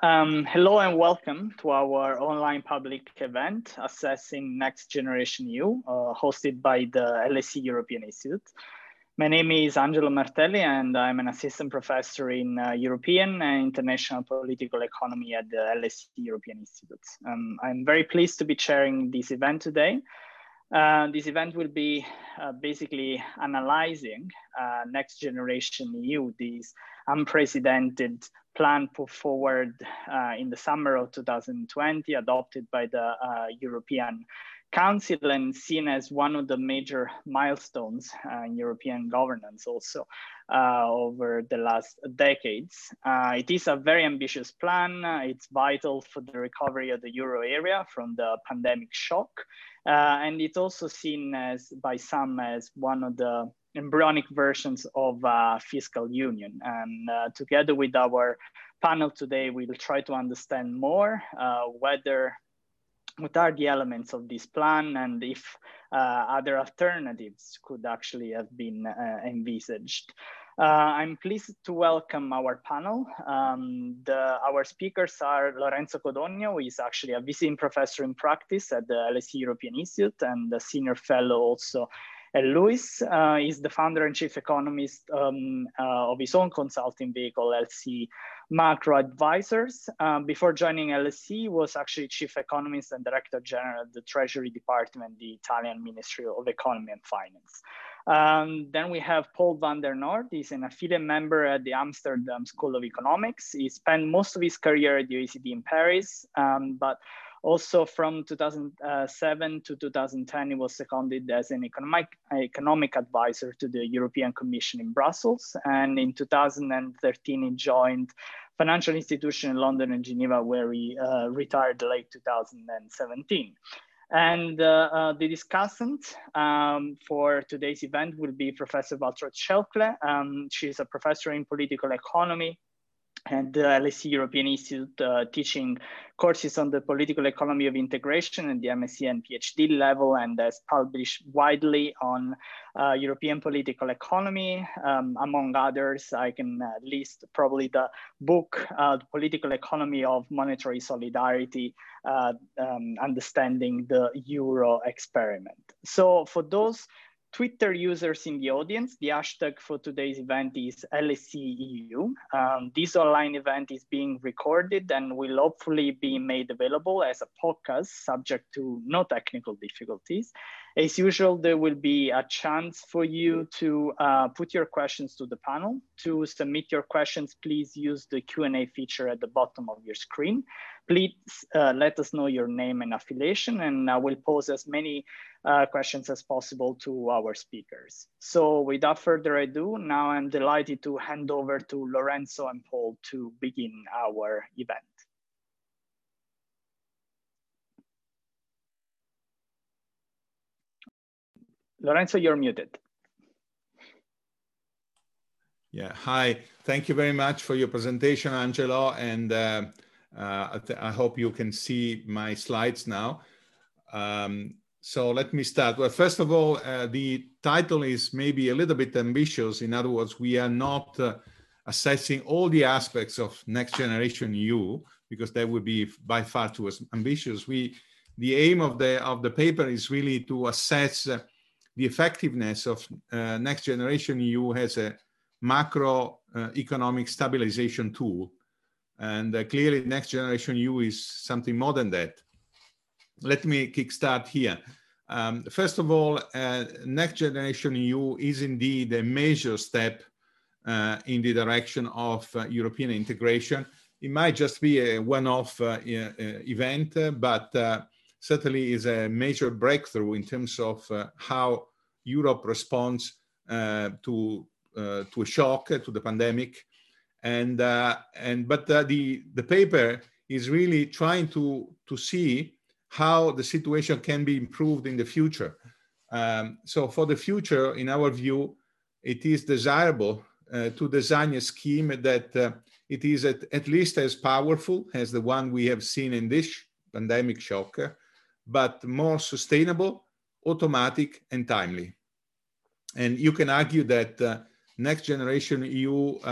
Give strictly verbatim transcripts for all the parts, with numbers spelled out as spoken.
Um, hello and welcome to our online public event assessing Next Generation E U, uh, hosted by the L S E European Institute. My name is Angelo Martelli and I'm an assistant professor in uh, European and International Political Economy at the L S E European Institute. Um, I'm very pleased to be chairing this event today. Uh, this event will be uh, basically analyzing uh, Next Generation E U, this unprecedented plan put forward uh, in the summer of two thousand twenty, adopted by the uh, European Council and seen as one of the major milestones uh, in European governance also uh, over the last decades. Uh, it is a very ambitious plan. Uh, it's vital for the recovery of the euro area from the pandemic shock. Uh, and it's also seen as by some as one of the embryonic versions of uh, fiscal union. And uh, together with our panel today, we'll try to understand more uh, whether what are the elements of this plan and if uh, other alternatives could actually have been uh, envisaged. Uh, I'm pleased to welcome our panel. Um, the, our speakers are Lorenzo Codogno, who is actually a visiting professor in practice at the L S E European Institute and a senior fellow also at Lewis. Uh, is the founder and chief economist um, uh, of his own consulting vehicle, L S E Macro Advisors. Um, before joining L S E, was actually chief economist and director general of the Treasury Department, the Italian Ministry of Economy and Finance. Um, then we have Paul van der Noort. He's an affiliate member at the Amsterdam School of Economics. He spent most of his career at the O E C D in Paris, um, but also from two thousand seven to two thousand ten, he was seconded as an economic, economic advisor to the European Commission in Brussels. And in two thousand thirteen, he joined financial institution in London and Geneva, where he uh, retired late two thousand seventeen. And uh, uh, the discussant um, for today's event will be Professor Waltraud Schelkle. Um, she's a professor in political economy at the L S E European Institute, uh, teaching courses on the political economy of integration at the M S c and PhD level, and has published widely on uh, European political economy. Um, among others, I can uh, list probably the book, uh, The Political Economy of Monetary Solidarity, uh, um, Understanding the Euro Experiment. So for those Twitter users in the audience, the hashtag for today's event is L S E E U. Um, this online event is being recorded and will hopefully be made available as a podcast, subject to no technical difficulties. As usual, there will be a chance for you to uh, put your questions to the panel. To submit your questions, please use the Q and A feature at the bottom of your screen. Please uh, let us know your name and affiliation, and I will pose as many uh, questions as possible to our speakers. So without further ado, now I'm delighted to hand over to Lorenzo and Paul to begin our event. Lorenzo, you're muted. Yeah, hi. Thank you very much for your presentation, Angelo. And uh, uh, I, I hope you can see my slides now. Um, so let me start. Well, first of all, uh, the title is maybe a little bit ambitious. In other words, we are not uh, assessing all the aspects of Next Generation E U, because that would be by far too ambitious. We, the aim of the, of the paper is really to assess uh, the effectiveness of uh, Next Generation E U as a macro uh, economic stabilization tool. And uh, clearly Next Generation E U is something more than that. Let me kickstart here. Um, first of all, uh, Next Generation E U is indeed a major step uh, in the direction of uh, European integration. It might just be a one-off uh, uh, event, uh, but uh, certainly is a major breakthrough in terms of uh, how Europe responds uh, to uh, to a shock, uh, to the pandemic, and uh, and but uh, the the paper is really trying to to see how the situation can be improved in the future. Um, so for the future, in our view, it is desirable uh, to design a scheme that uh, it is at, at least as powerful as the one we have seen in this pandemic shock, but more sustainable, automatic, and timely. And you can argue that uh, Next Generation E U uh,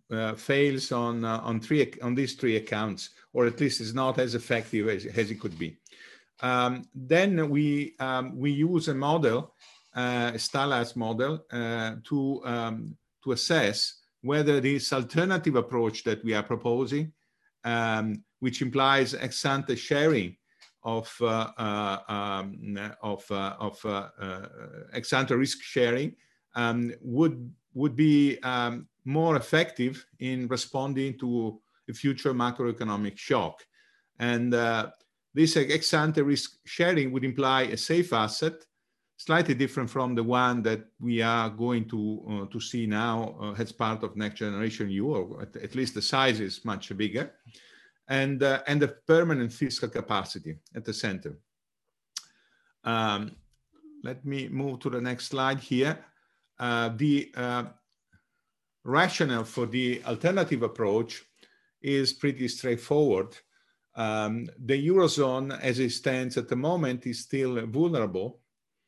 uh, fails on uh, on three on these three accounts, or at least is not as effective as, as it could be. Um, then we um, we use a model, uh, a stylized model, uh, to um, to assess whether this alternative approach that we are proposing, um, which implies ex ante sharing of uh, uh, um, of uh, of uh, uh, ex ante risk sharing, um, would would be um, more effective in responding to a future macroeconomic shock. And uh, this ex ante risk sharing would imply a safe asset, slightly different from the one that we are going to uh, to see now uh, as part of Next Generation E U, or at, at least the size is much bigger. And, uh, and the permanent fiscal capacity at the center. Um, let me move to the next slide here. Uh, the uh, rationale for the alternative approach is pretty straightforward. Um, the Eurozone, as it stands at the moment, is still vulnerable.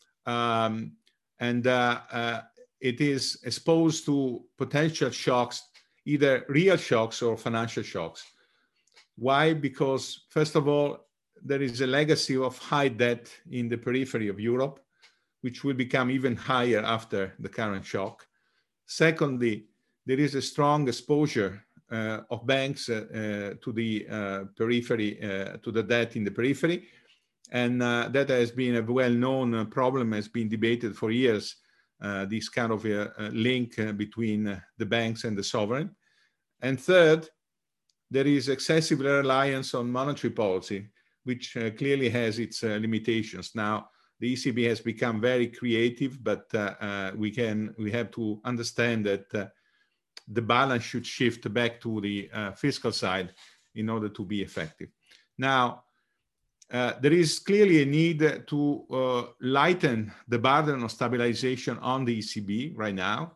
Um, and uh, uh, it is exposed to potential shocks, either real shocks or financial shocks. Why? Because, first of all, there is a legacy of high debt in the periphery of Europe, which will become even higher after the current shock. Secondly, there is a strong exposure uh, of banks uh, uh, to the uh, periphery, uh, to the debt in the periphery. And uh, that has been a well-known problem, has been debated for years, uh, this kind of a, a link uh, between uh, the banks and the sovereign. And third, there is excessive reliance on monetary policy, which uh, clearly has its uh, limitations. Now, the E C B has become very creative, but uh, uh, we can we have to understand that uh, the balance should shift back to the uh, fiscal side in order to be effective. Now, uh, there is clearly a need to uh, lighten the burden of stabilization on the E C B right now.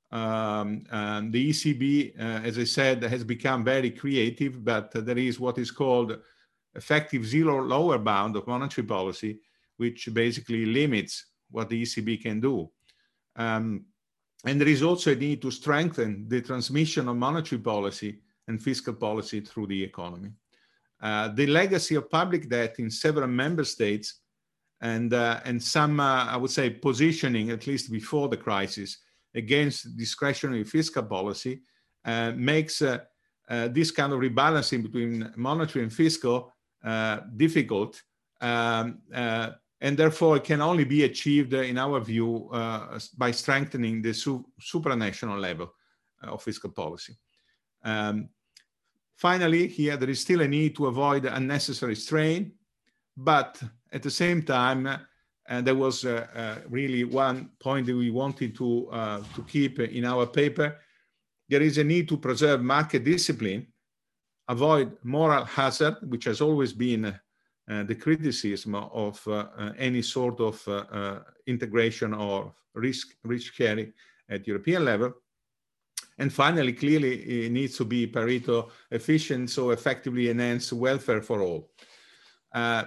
Um, and the E C B, uh, as I said, has become very creative, but uh, there is what is called effective zero lower bound of monetary policy, which basically limits what the E C B can do. Um, and there is also a need to strengthen the transmission of monetary policy and fiscal policy through the economy. Uh, the legacy of public debt in several member states and, uh, and some, uh, I would say, positioning, at least before the crisis, against discretionary fiscal policy uh, makes uh, uh, this kind of rebalancing between monetary and fiscal uh, difficult, um, uh, and therefore it can only be achieved, uh, in our view, uh, by strengthening the su supranational level of fiscal policy. Um, finally, here there is still a need to avoid unnecessary strain, but at the same time, and there was uh, uh, really one point that we wanted to, uh, to keep in our paper. There is a need to preserve market discipline, avoid moral hazard, which has always been uh, the criticism of uh, uh, any sort of uh, uh, integration or risk, risk sharing at European level. And finally, clearly, it needs to be Pareto efficient, so effectively enhance welfare for all. Uh,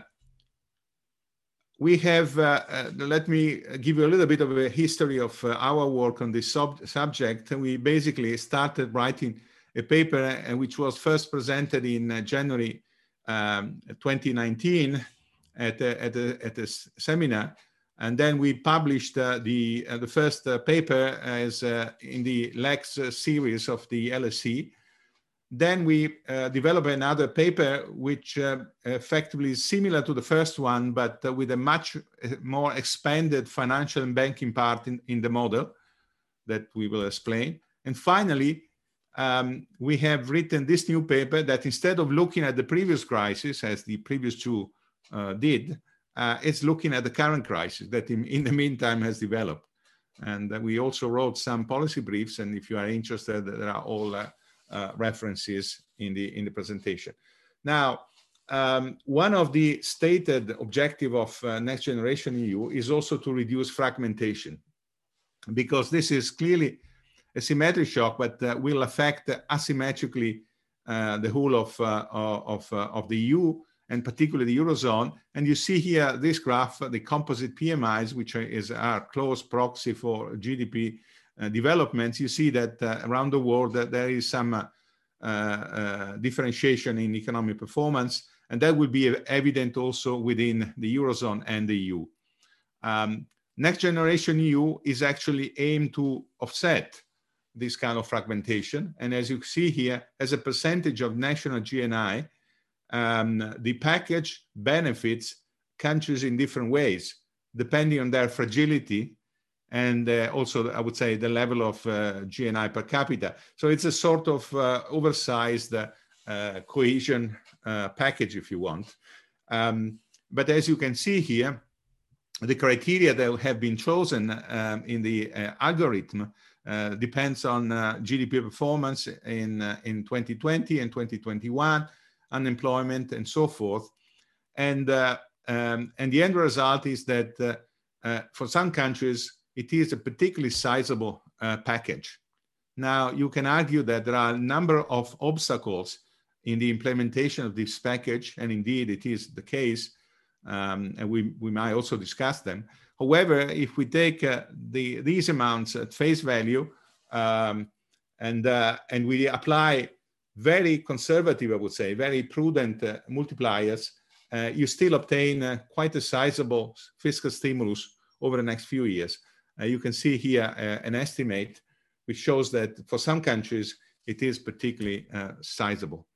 We have, uh, uh, let me give you a little bit of a history of uh, our work on this sub subject. We basically started writing a paper uh, which was first presented in uh, January um, twenty nineteen at a, at, a, at a seminar. And then we published uh, the, uh, the first uh, paper as uh, in the Lex uh, series of the L S E. Then we uh, developed another paper which uh, effectively is similar to the first one, but uh, with a much more expanded financial and banking part in, in the model that we will explain. And finally, um, we have written this new paper that instead of looking at the previous crisis, as the previous two uh, did, uh, it's looking at the current crisis that in, in the meantime has developed. And uh, we also wrote some policy briefs, and if you are interested, there are all uh, Uh, references in the in the presentation. Now, um, one of the stated objective of uh, Next Generation E U is also to reduce fragmentation, because this is clearly a symmetric shock, but uh, will affect asymmetrically uh, the whole of uh, of uh, of the E U and particularly the Eurozone. And you see here this graph, the composite P M Is, which is our close proxy for G D P uh, developments, you see that uh, around the world uh, there is some uh, uh, differentiation in economic performance, and that will be evident also within the Eurozone and the E U. Um, Next Generation E U is actually aimed to offset this kind of fragmentation. And as you see here, as a percentage of national G N I, um, the package benefits countries in different ways, depending on their fragility and uh, also, I would say, the level of uh, G N I per capita. So it's a sort of uh, oversized uh, uh, cohesion uh, package, if you want. Um, but as you can see here, the criteria that have been chosen um, in the uh, algorithm uh, depends on uh, G D P performance in, uh, in twenty twenty and twenty twenty-one, unemployment and so forth. And, uh, um, and the end result is that uh, uh, for some countries, it is a particularly sizable uh, package. Now, you can argue that there are a number of obstacles in the implementation of this package, and indeed it is the case. Um, and we, we might also discuss them. However, if we take uh, the, these amounts at face value um, and, uh, and we apply very conservative, I would say, very prudent uh, multipliers, uh, you still obtain uh, quite a sizable fiscal stimulus over the next few years. Uh, you can see here uh, an estimate which shows that for some countries it is particularly uh, sizable.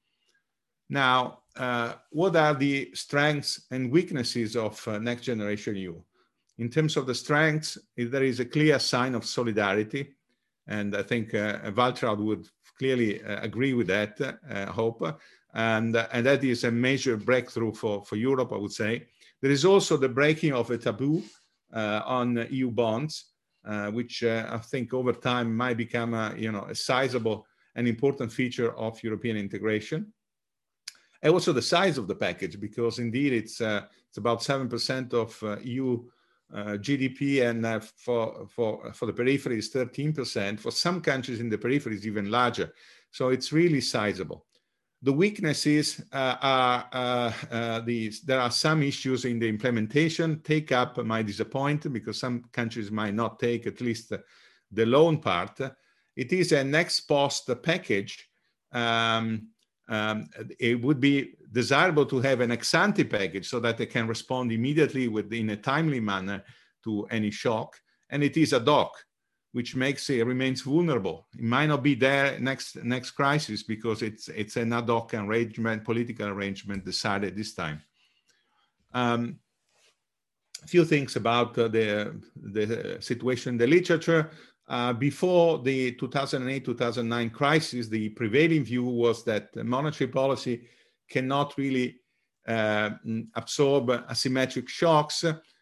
Now, uh, what are the strengths and weaknesses of uh, Next Generation E U? In terms of the strengths, there is a clear sign of solidarity, and I think uh, Waltraud would clearly uh, agree with that, uh, I hope, and, uh, and that is a major breakthrough for, for Europe, I would say. There is also the breaking of a taboo uh, on E U bonds, uh, which uh, I think over time might become a, you know, a sizable and important feature of European integration. And also the size of the package, because indeed it's, uh, it's about seven percent of uh, E U uh, G D P, and uh, for, for, for the periphery is thirteen percent. For some countries in the periphery is even larger. So it's really sizable. The weaknesses uh, are, uh, uh, these. There are some issues in the implementation. Take up might disappoint because some countries might not take at least the, the loan part. It is an ex post package. Um, Um, it would be desirable to have an ex ante package so that they can respond immediately with, in a timely manner to any shock. And it is ad hoc, which makes it remains vulnerable. It might not be there next next crisis because it's it's an ad hoc arrangement, political arrangement decided this time. Um, a few things about uh, the the situation in the literature. Uh, before the two thousand eight two thousand nine crisis, the prevailing view was that monetary policy cannot really uh, absorb asymmetric shocks.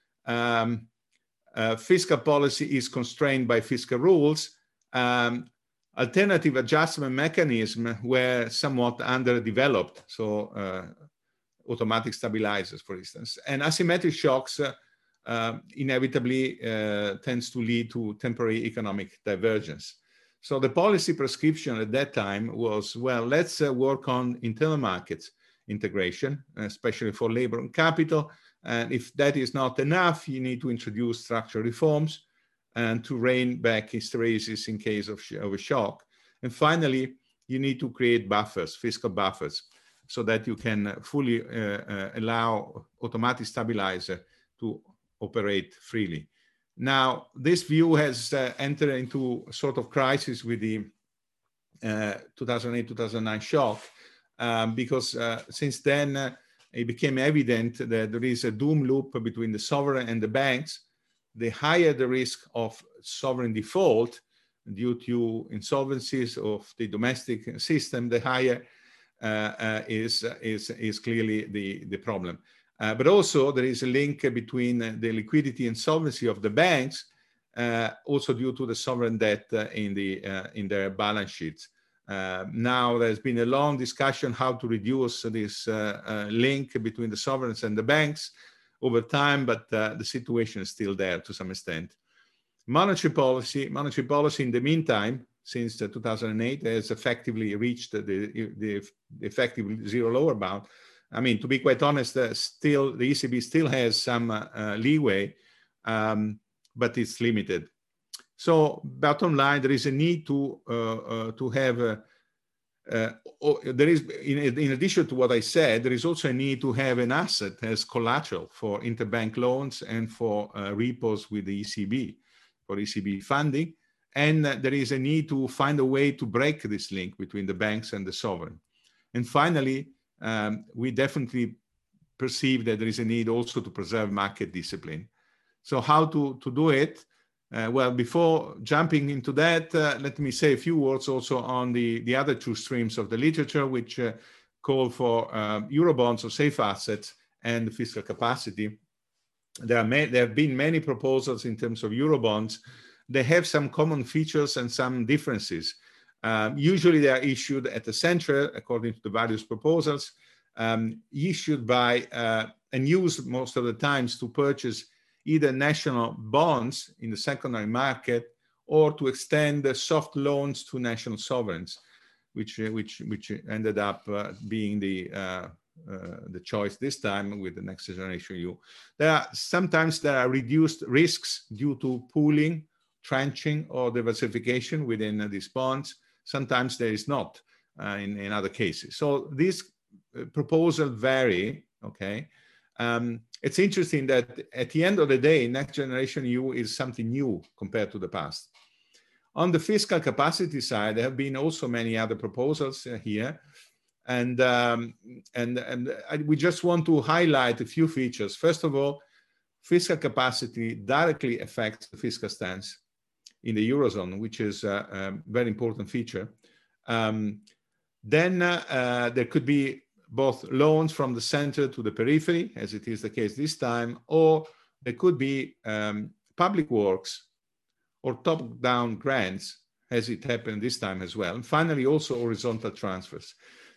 Um, uh, fiscal policy is constrained by fiscal rules. Um, alternative adjustment mechanisms were somewhat underdeveloped, so uh, automatic stabilizers, for instance. And asymmetric shocks uh, Uh, inevitably uh, tends to lead to temporary economic divergence. So the policy prescription at that time was, well, let's uh, work on internal markets integration, especially for labor and capital. And if that is not enough, you need to introduce structural reforms and to rein back hysteresis in case of, of a shock. And finally, you need to create buffers, fiscal buffers, so that you can fully uh, uh, allow automatic stabilizer to operate freely. Now, this view has uh, entered into a sort of crisis with the uh, two thousand eight two thousand nine shock, um, because uh, since then uh, it became evident that there is a doom loop between the sovereign and the banks. The higher the risk of sovereign default due to insolvencies of the domestic system, the higher uh, uh, is, is, is clearly the, the problem. Uh, but also there is a link between uh, the liquidity and solvency of the banks, uh, also due to the sovereign debt uh, in, the, uh, in their balance sheets. Uh, now there's been a long discussion how to reduce this uh, uh, link between the sovereigns and the banks over time, but uh, the situation is still there to some extent. Monetary policy, monetary policy in the meantime, since uh, two thousand eight, has effectively reached the, the, the effective zero lower bound. I mean, to be quite honest, uh, still the E C B still has some uh, uh, leeway, um, but it's limited. So bottom line, there is a need to, uh, uh, to have, a, uh, oh, there is, in, in addition to what I said, there is also a need to have an asset as collateral for interbank loans and for uh, repos with the E C B, for E C B funding. And uh, there is a need to find a way to break this link between the banks and the sovereign. And finally, um, we definitely perceive that there is a need also to preserve market discipline. So how to, to do it? Uh, well, before jumping into that, uh, let me say a few words also on the, the other two streams of the literature, which uh, call for uh, Eurobonds or safe assets and fiscal capacity. There, are may, there have been many proposals in terms of Eurobonds. They have some common features and some differences. Um, usually they are issued at the center, according to the various proposals, um, issued by uh, and used most of the times to purchase either national bonds in the secondary market or to extend the soft loans to national sovereigns, which, which, which ended up uh, being the, uh, uh, the choice this time with the Next Generation E U. There are, sometimes there are reduced risks due to pooling, tranching, or diversification within uh, these bonds. Sometimes there is not uh, in, in other cases. So these uh, proposals vary, okay? Um, it's interesting that at the end of the day, Next Generation E U is something new compared to the past. On the fiscal capacity side, there have been also many other proposals uh, here. And, um, and, and I, we just want to highlight a few features. First of all, fiscal capacity directly affects the fiscal stance in the Eurozone, which is a, a very important feature. Um, then uh, uh, there could be both loans from the center to the periphery, as it is the case this time, or there could be um, public works or top-down grants, as it happened this time as well. And finally, also horizontal transfers.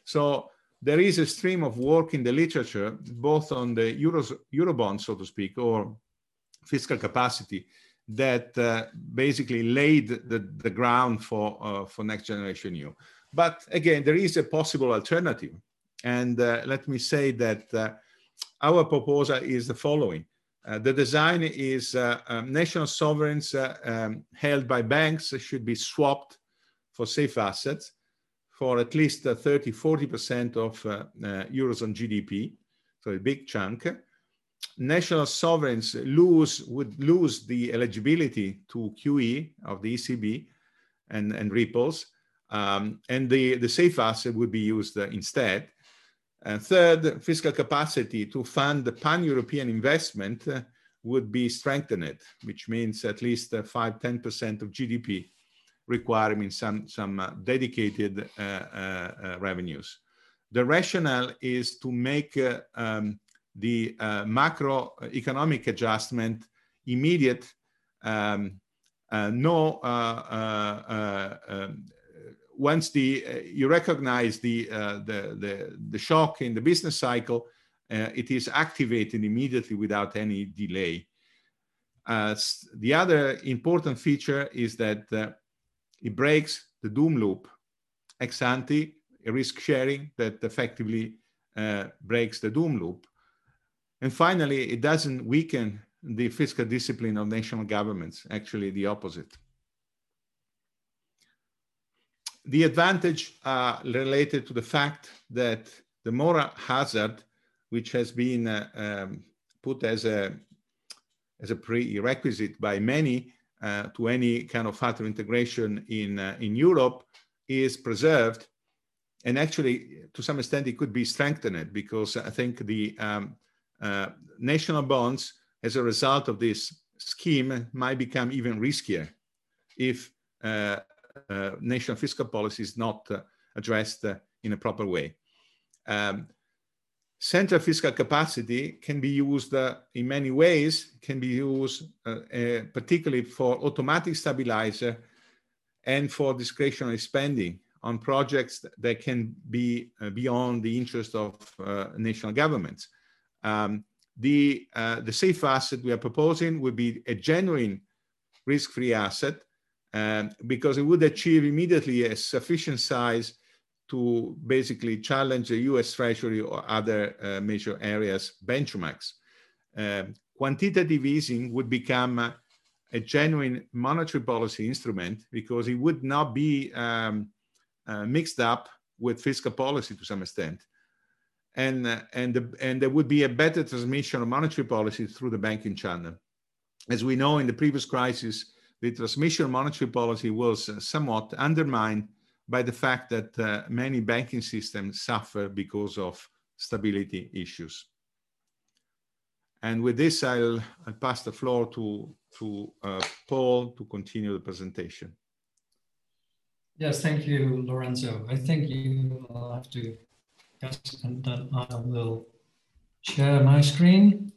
So there is a stream of work in the literature, both on the Euro, Eurobond, so to speak, or fiscal capacity, that uh, basically laid the, the ground for, uh, for Next Generation E U. But again, there is a possible alternative. And uh, let me say that uh, our proposal is the following. Uh, the design is uh, um, national sovereigns uh, um, held by banks should be swapped for safe assets for at least uh, thirty, forty percent of uh, uh, Eurozone G D P, so a big chunk. National sovereigns lose, would lose the eligibility to Q E of the E C B and, and repos, um, and the, the safe asset would be used uh, instead. And third, fiscal capacity to fund the pan-European investment uh, would be strengthened, which means at least uh, five, ten percent of G D P requiring some, some uh, dedicated uh, uh, uh, revenues. The rationale is to make uh, um, the uh, macroeconomic adjustment immediate, um, uh, no, uh, uh, uh, um, once the, uh, you recognize the, uh, the, the, the shock in the business cycle, uh, it is activated immediately without any delay. Uh, the other important feature is that uh, it breaks the doom loop, ex ante, a risk sharing that effectively uh, breaks the doom loop. And finally, it doesn't weaken the fiscal discipline of national governments, actually the opposite. The advantage are related to the fact that the moral hazard, which has been uh, um, put as a, as a prerequisite by many uh, to any kind of further integration in, uh, in Europe, is preserved. And actually, to some extent, it could be strengthened, because I think the um, uh, national bonds, as a result of this scheme, might become even riskier if uh, uh, national fiscal policy is not uh, addressed uh, in a proper way. Um, central fiscal capacity can be used uh, in many ways, can be used uh, uh, particularly for automatic stabilizer and for discretionary spending on projects that can be uh, beyond the interest of uh, national governments. Um, the, uh, the safe asset we are proposing would be a genuine risk-free asset, um, because it would achieve immediately a sufficient size to basically challenge the U S Treasury or other uh, major areas benchmarks. Um, quantitative easing would become uh, a genuine monetary policy instrument, because it would not be um, uh, mixed up with fiscal policy to some extent. And, uh, and, the, and there would be a better transmission of monetary policy through the banking channel. As we know, in the previous crisis, the transmission of monetary policy was uh, somewhat undermined by the fact that uh, many banking systems suffer because of stability issues. And with this, I'll, I'll pass the floor to, to uh, Paul to continue the presentation. Yes, thank you, Lorenzo. I think you will have to, yes, and then I will share my screen.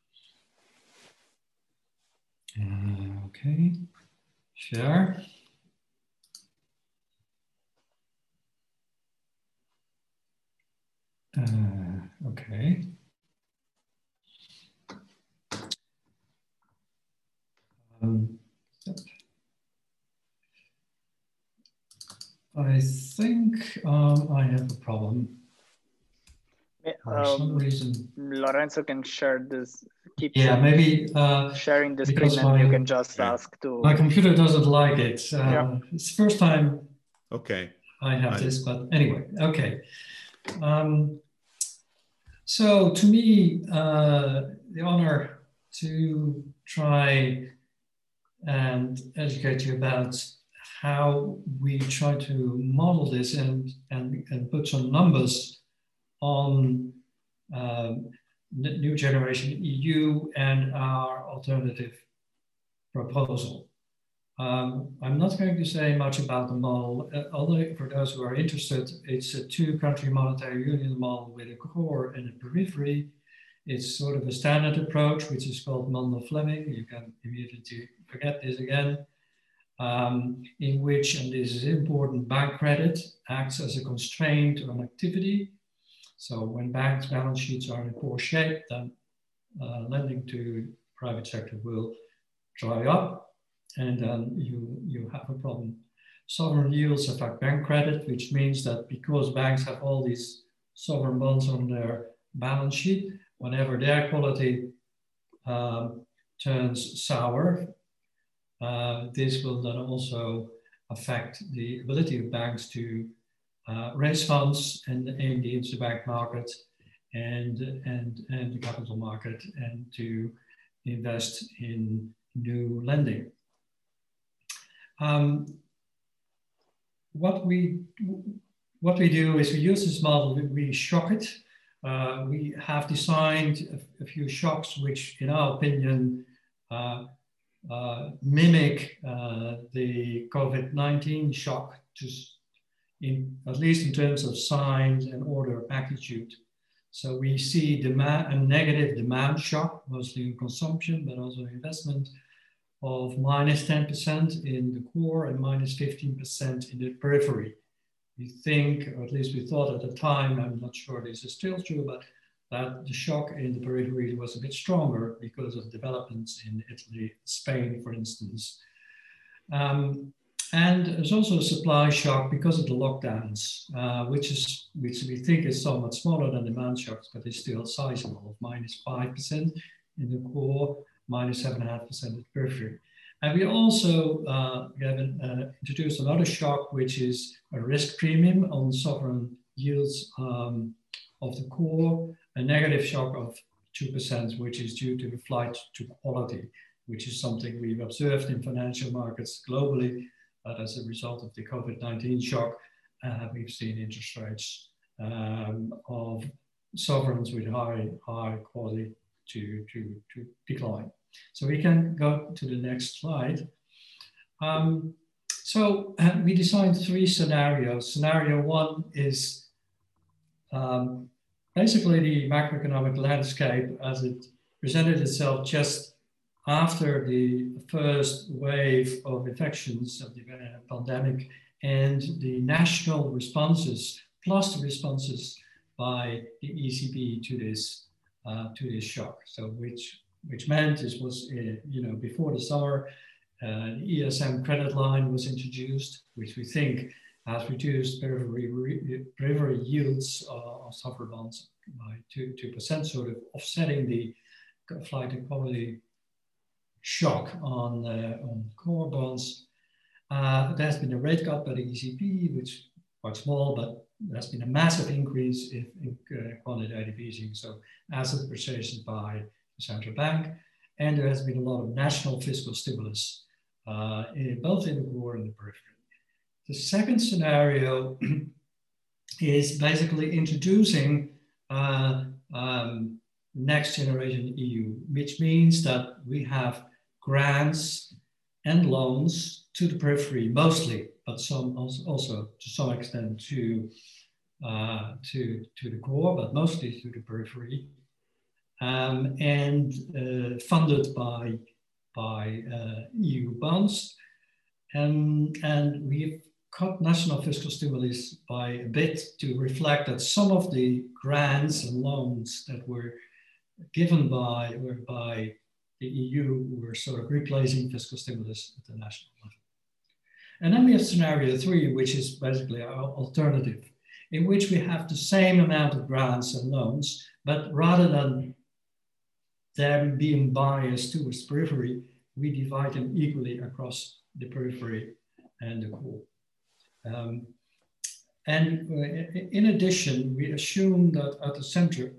Uh, okay, share. Uh, okay. Um, I think um, I have a problem. For um, some reason. Lorenzo can share this. Keep yeah, maybe uh, sharing the screen, and my, you can just yeah. ask to. My computer doesn't like it. Uh, yeah. It's the first time. Okay. I have I... this, but anyway, okay. Um, so to me, uh, the honor to try and educate you about how we try to model this and, and, and put some numbers on um, New Generation E U and our alternative proposal. Um, I'm not going to say much about the model, uh, although for those who are interested, it's a two-country monetary union model with a core and a periphery. It's sort of a standard approach, which is called Mundell-Fleming. You can immediately forget this again, um, in which, and this is important, bank credit acts as a constraint on activity. So when banks' balance sheets are in poor shape, then uh, lending to private sector will dry up, and then you, you have a problem. Sovereign yields affect bank credit, which means that because banks have all these sovereign bonds on their balance sheet, whenever their quality um, turns sour, uh, this will then also affect the ability of banks to uh, raise funds and in the interbank market and, and, and the capital market, and to invest in new lending. Um, what we what we do is we use this model, we shock it. Uh, we have designed a, a few shocks which, in our opinion, uh, uh, mimic uh, the COVID nineteen shock, to, in, at least in terms of size and order of magnitude. So we see demand, a negative demand shock, mostly in consumption, but also investment, of minus ten percent in the core and minus fifteen percent in the periphery. We think, or at least we thought at the time, I'm not sure this is still true, but that the shock in the periphery was a bit stronger because of developments in Italy, Spain, for instance. Um, and there's also a supply shock because of the lockdowns, uh, which is which we think is somewhat smaller than demand shocks, but is still sizable, minus five percent in the core, minus seven point five percent in the periphery. And we also uh, have uh, introduced another shock, which is a risk premium on sovereign yields um, of the core, a negative shock of two percent, which is due to the flight to quality, which is something we've observed in financial markets globally. But as a result of the COVID nineteen shock, uh, we've seen interest rates um, of sovereigns with high, high quality to, to, to decline. So we can go to the next slide. Um, so uh, we designed three scenarios. Scenario one is um, basically the macroeconomic landscape as it presented itself just after the first wave of infections of the uh, pandemic, and the national responses, plus the responses by the E C B to this, uh, to this shock. So which which meant this was, uh, you know, before the summer, uh, the E S M credit line was introduced, which we think has reduced periphery, periphery yields uh, of sovereign bonds by two percent, sort of offsetting the flight to quality shock on, uh, on core bonds. Uh, there has been a rate cut by the E C B, which is quite small, but there has been a massive increase in, in uh, quantitative easing, so asset purchases by the central bank. And there has been a lot of national fiscal stimulus, uh, in, both in the core and the periphery. The second scenario is basically introducing uh, um, next generation E U, which means that we have grants and loans to the periphery mostly, but some also, also to some extent to, uh, to, to the core, but mostly to the periphery, um, and uh, funded by, by uh, E U bonds. And, and we've cut national fiscal stimulus by a bit to reflect that some of the grants and loans that were given by, were by the E U were sort of replacing fiscal stimulus at the national level. And then we have scenario three, which is basically our alternative, in which we have the same amount of grants and loans, but rather than them being biased towards periphery, we divide them equally across the periphery and the core. Um, and uh, in addition, we assume that at the center,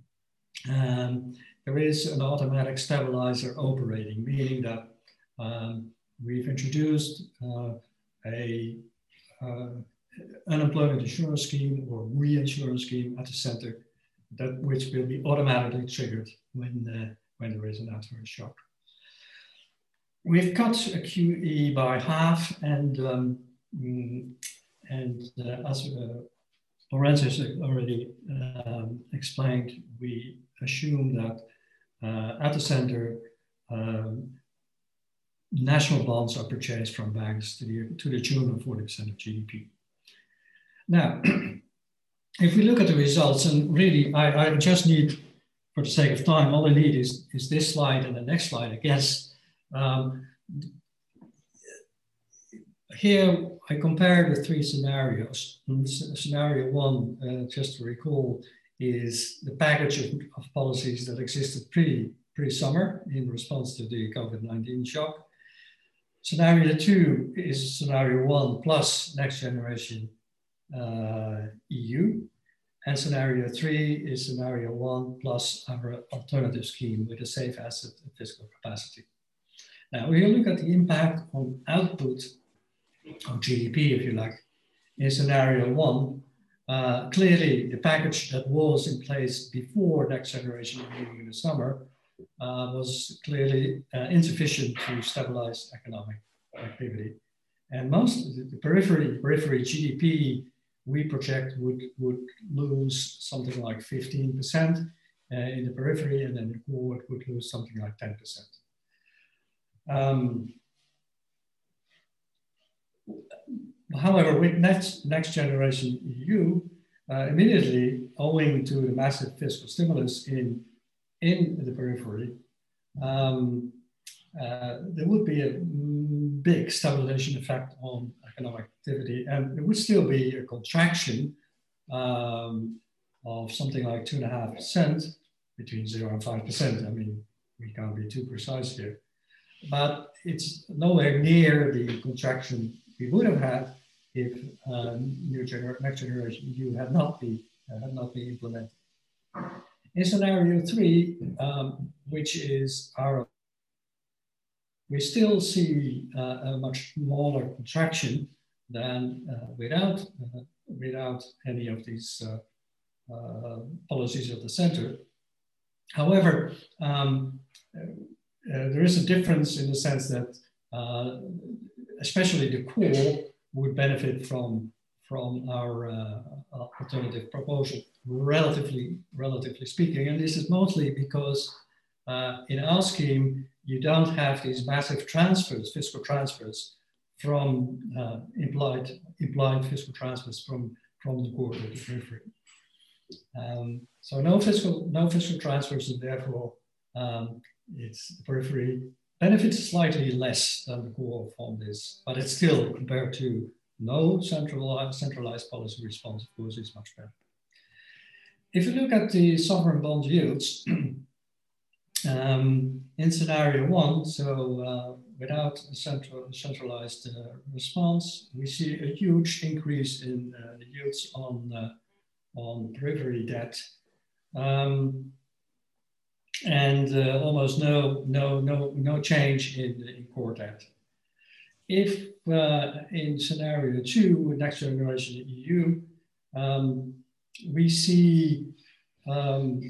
um, there is an automatic stabilizer operating, meaning that um, we've introduced uh, a uh, unemployment insurance scheme or reinsurance scheme at the center, that which will be automatically triggered when, uh, when there is an adverse shock. We've cut a Q E by half, and um, and uh, as uh, Lorenzo has already um, explained, we assume that uh, at the center, um, national bonds are purchased from banks to the, to the tune of forty percent of G D P. Now, if we look at the results, and really, I, I just need, for the sake of time, all I need is, is this slide and the next slide, I guess. Um, here, I compare the three scenarios. Scenario one, uh, just to recall, is the package of, of policies that existed pre, pre-summer in response to the COVID nineteen shock. Scenario two is scenario one plus next generation uh, E U. And scenario three is scenario one plus our alternative scheme with a safe asset and fiscal capacity. Now, we look at the impact on output of G D P, if you like, in scenario one. Uh, clearly, the package that was in place before next generation in the summer uh, was clearly uh, insufficient to stabilize economic activity. And most of the, the periphery, periphery G D P, we project would, would lose something like fifteen percent uh, in the periphery, and then the core would lose something like ten percent. Um, however, with next, next generation E U, uh, immediately owing to the massive fiscal stimulus in, in the periphery, um, uh, there would be a big stabilization effect on economic activity, and it would still be a contraction um, of something like two and a half percent, between zero and five percent. I mean, we can't be too precise here. But it's nowhere near the contraction we would have had if um, new gener next generation E U had not been uh, had not been implemented. In scenario three, um, which is our, we still see uh, a much smaller contraction than uh, without uh, without any of these uh, uh, policies at the center. However, um, Uh, there is a difference in the sense that uh, especially the core would benefit from, from our uh, alternative proposal, relatively, relatively speaking. And this is mostly because uh, in our scheme, you don't have these massive transfers, fiscal transfers from uh, implied, implied fiscal transfers from, from the core to the periphery. Um, so no fiscal, no fiscal transfers, and therefore um, it's the periphery benefits slightly less than the core from this, but it's still, compared to no centralized, centralized policy response, of course, is much better. If you look at the sovereign bond yields, Um, in scenario one, so uh, without a central, centralized uh, response, we see a huge increase in uh, the yields on, uh, on periphery debt, um, and uh, almost no, no, no, no change in, in core debt. If uh, in scenario two, next generation E U, um, we see um,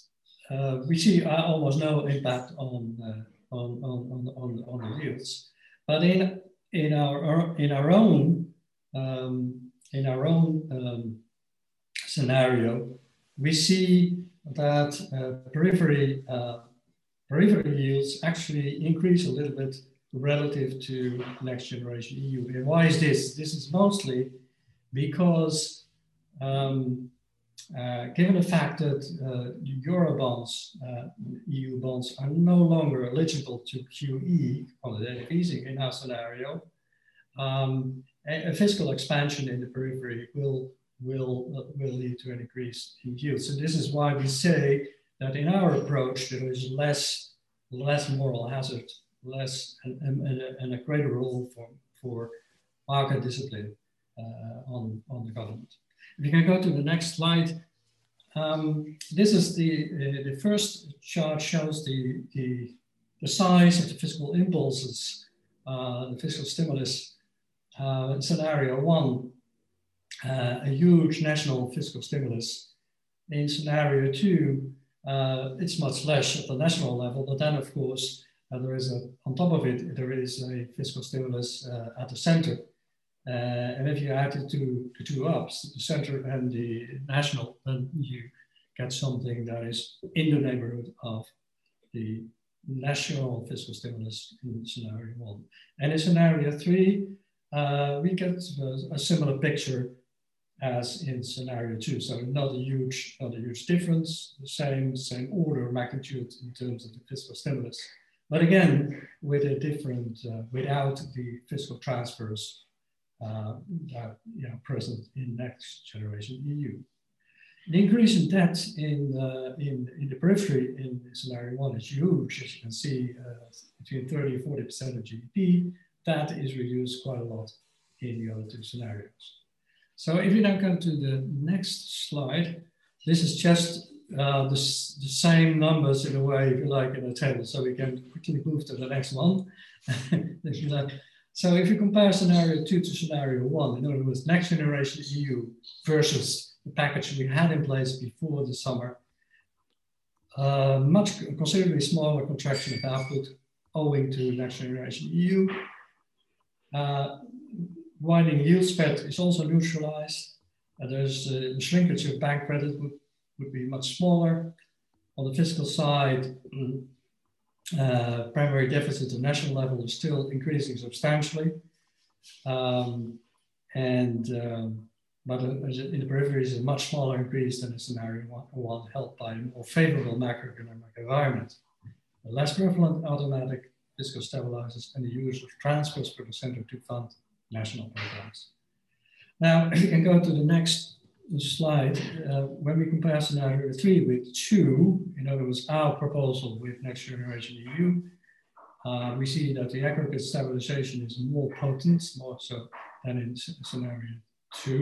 Uh, we see uh, almost no impact on, uh, on, on, on, on the yields. But in, in, our, in our own, um, in our own um, scenario, we see that uh, periphery, uh, periphery yields actually increase a little bit relative to next generation E U. And why is this? This is mostly because um, Uh, given the fact that uh, Eurobonds, uh, E U bonds, are no longer eligible to Q E, quantitative easing in our scenario, um, a, a fiscal expansion in the periphery will, will, uh, will lead to an increase in yield. So this is why we say that in our approach, there is less, less moral hazard, less, and, and, and, a, and a greater role for, for market discipline uh, on, on the government. If you can go to the next slide, um, this is the, uh, the first chart shows the, the, the size of the fiscal impulses, uh, the fiscal stimulus. Uh, in scenario one, uh, a huge national fiscal stimulus. In scenario two, uh, it's much less at the national level, but then of course, uh, there is a, on top of it, there is a fiscal stimulus uh, at the center. Uh, and if you add the two, the two ups, the center and the national, then you get something that is in the neighborhood of the national fiscal stimulus in scenario one. And in scenario three, uh, we get a, a similar picture as in scenario two. So not a huge, not a huge difference, the same, same order of magnitude in terms of the fiscal stimulus. But again, with a different, uh, without the fiscal transfers Uh, that you know, present in next generation E U. The increase in debt in, uh, in, in the periphery in scenario one is huge, as you can see, uh, between thirty and forty percent of G D P. That is reduced quite a lot in the other two scenarios. So if you now go to the next slide, this is just uh, the, the same numbers in a way, if you like, in a table. So we can quickly move to the next one. If you like. So if you compare scenario two to scenario one, in other words, next generation E U versus the package we had in place before the summer, uh, much considerably smaller contraction of output owing to next generation E U. Uh, widening yield spread is also neutralized. Uh, there's uh, the shrinkage of bank credit would, would be much smaller. On the fiscal side, mm, Uh, primary deficit at national level is still increasing substantially. Um, and, um, but in the periphery is a much smaller increase than the scenario one, one helped by a more favorable macroeconomic environment. The less prevalent automatic fiscal stabilizers and the use of transfers for the center to fund national programs. Now, if you can go to the next slide, uh, when we compare scenario three with two, in other words, our proposal with next generation E U, uh, we see that the aggregate stabilization is more potent, more so than in scenario two.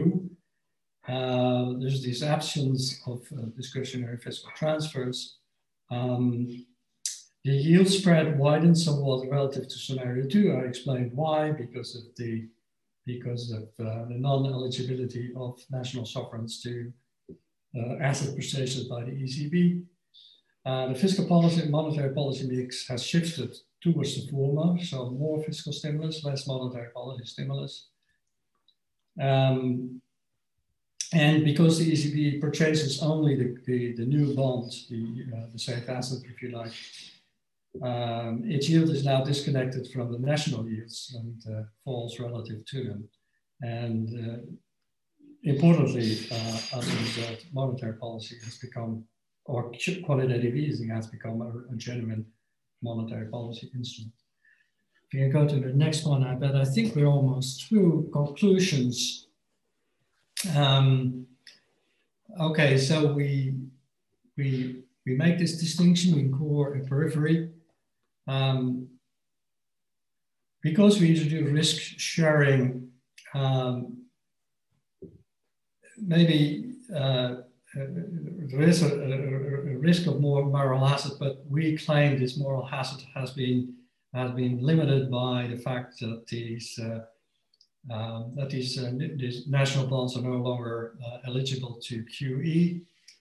Uh, there's this absence of uh, discretionary fiscal transfers. Um, the yield spread widens somewhat relative to scenario two. I explained why, because of the because of uh, the non-eligibility of national sovereigns to uh, asset purchases by the E C B. Uh, the fiscal policy and monetary policy mix has shifted towards the former, so more fiscal stimulus, less monetary policy stimulus. Um, and because the E C B purchases only the, the, the new bonds, the, uh, the safe asset, if you like, Um, its yield is now disconnected from the national yields and uh, falls relative to them. And uh, importantly, uh, as a result, monetary policy has become, or quantitative easing has become a, a genuine monetary policy instrument. If you can go to the next one, I bet I think we're almost through conclusions. Um, okay, so we, we we make this distinction between core and periphery. Um, because we introduce risk sharing, um, maybe uh, there is a, a, a risk of more moral hazard, but we claim this moral hazard has been has been limited by the fact that these uh, um, that these, uh, these national bonds are no longer uh, eligible to Q E.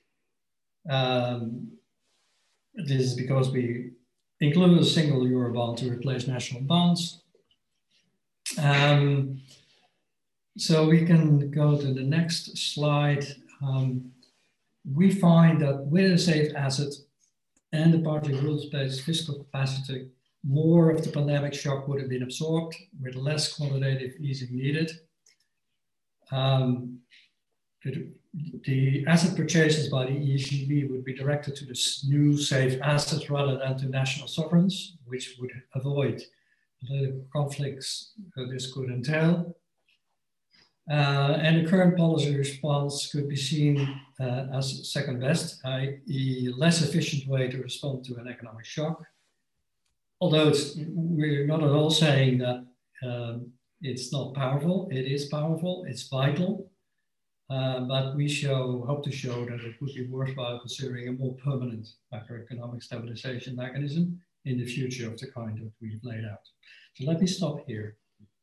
Um, this is because we include a single Eurobond to replace national bonds. Um, so we can go to the next slide. Um, we find that with a safe asset and a partly rules-based fiscal capacity, more of the pandemic shock would have been absorbed with less quantitative easing needed. Um, the, the asset purchases by the E C B would be directed to the new safe assets rather than to national sovereigns, which would avoid political conflicts that this could entail. Uh, and the current policy response could be seen uh, as second best, that is a less efficient way to respond to an economic shock. Although it's, we're not at all saying that um, it's not powerful. It is powerful, it's vital, uh, but we show, hope to show that it would be worthwhile considering a more permanent macroeconomic stabilization mechanism in the future of the kind that we've laid out. So let me stop here.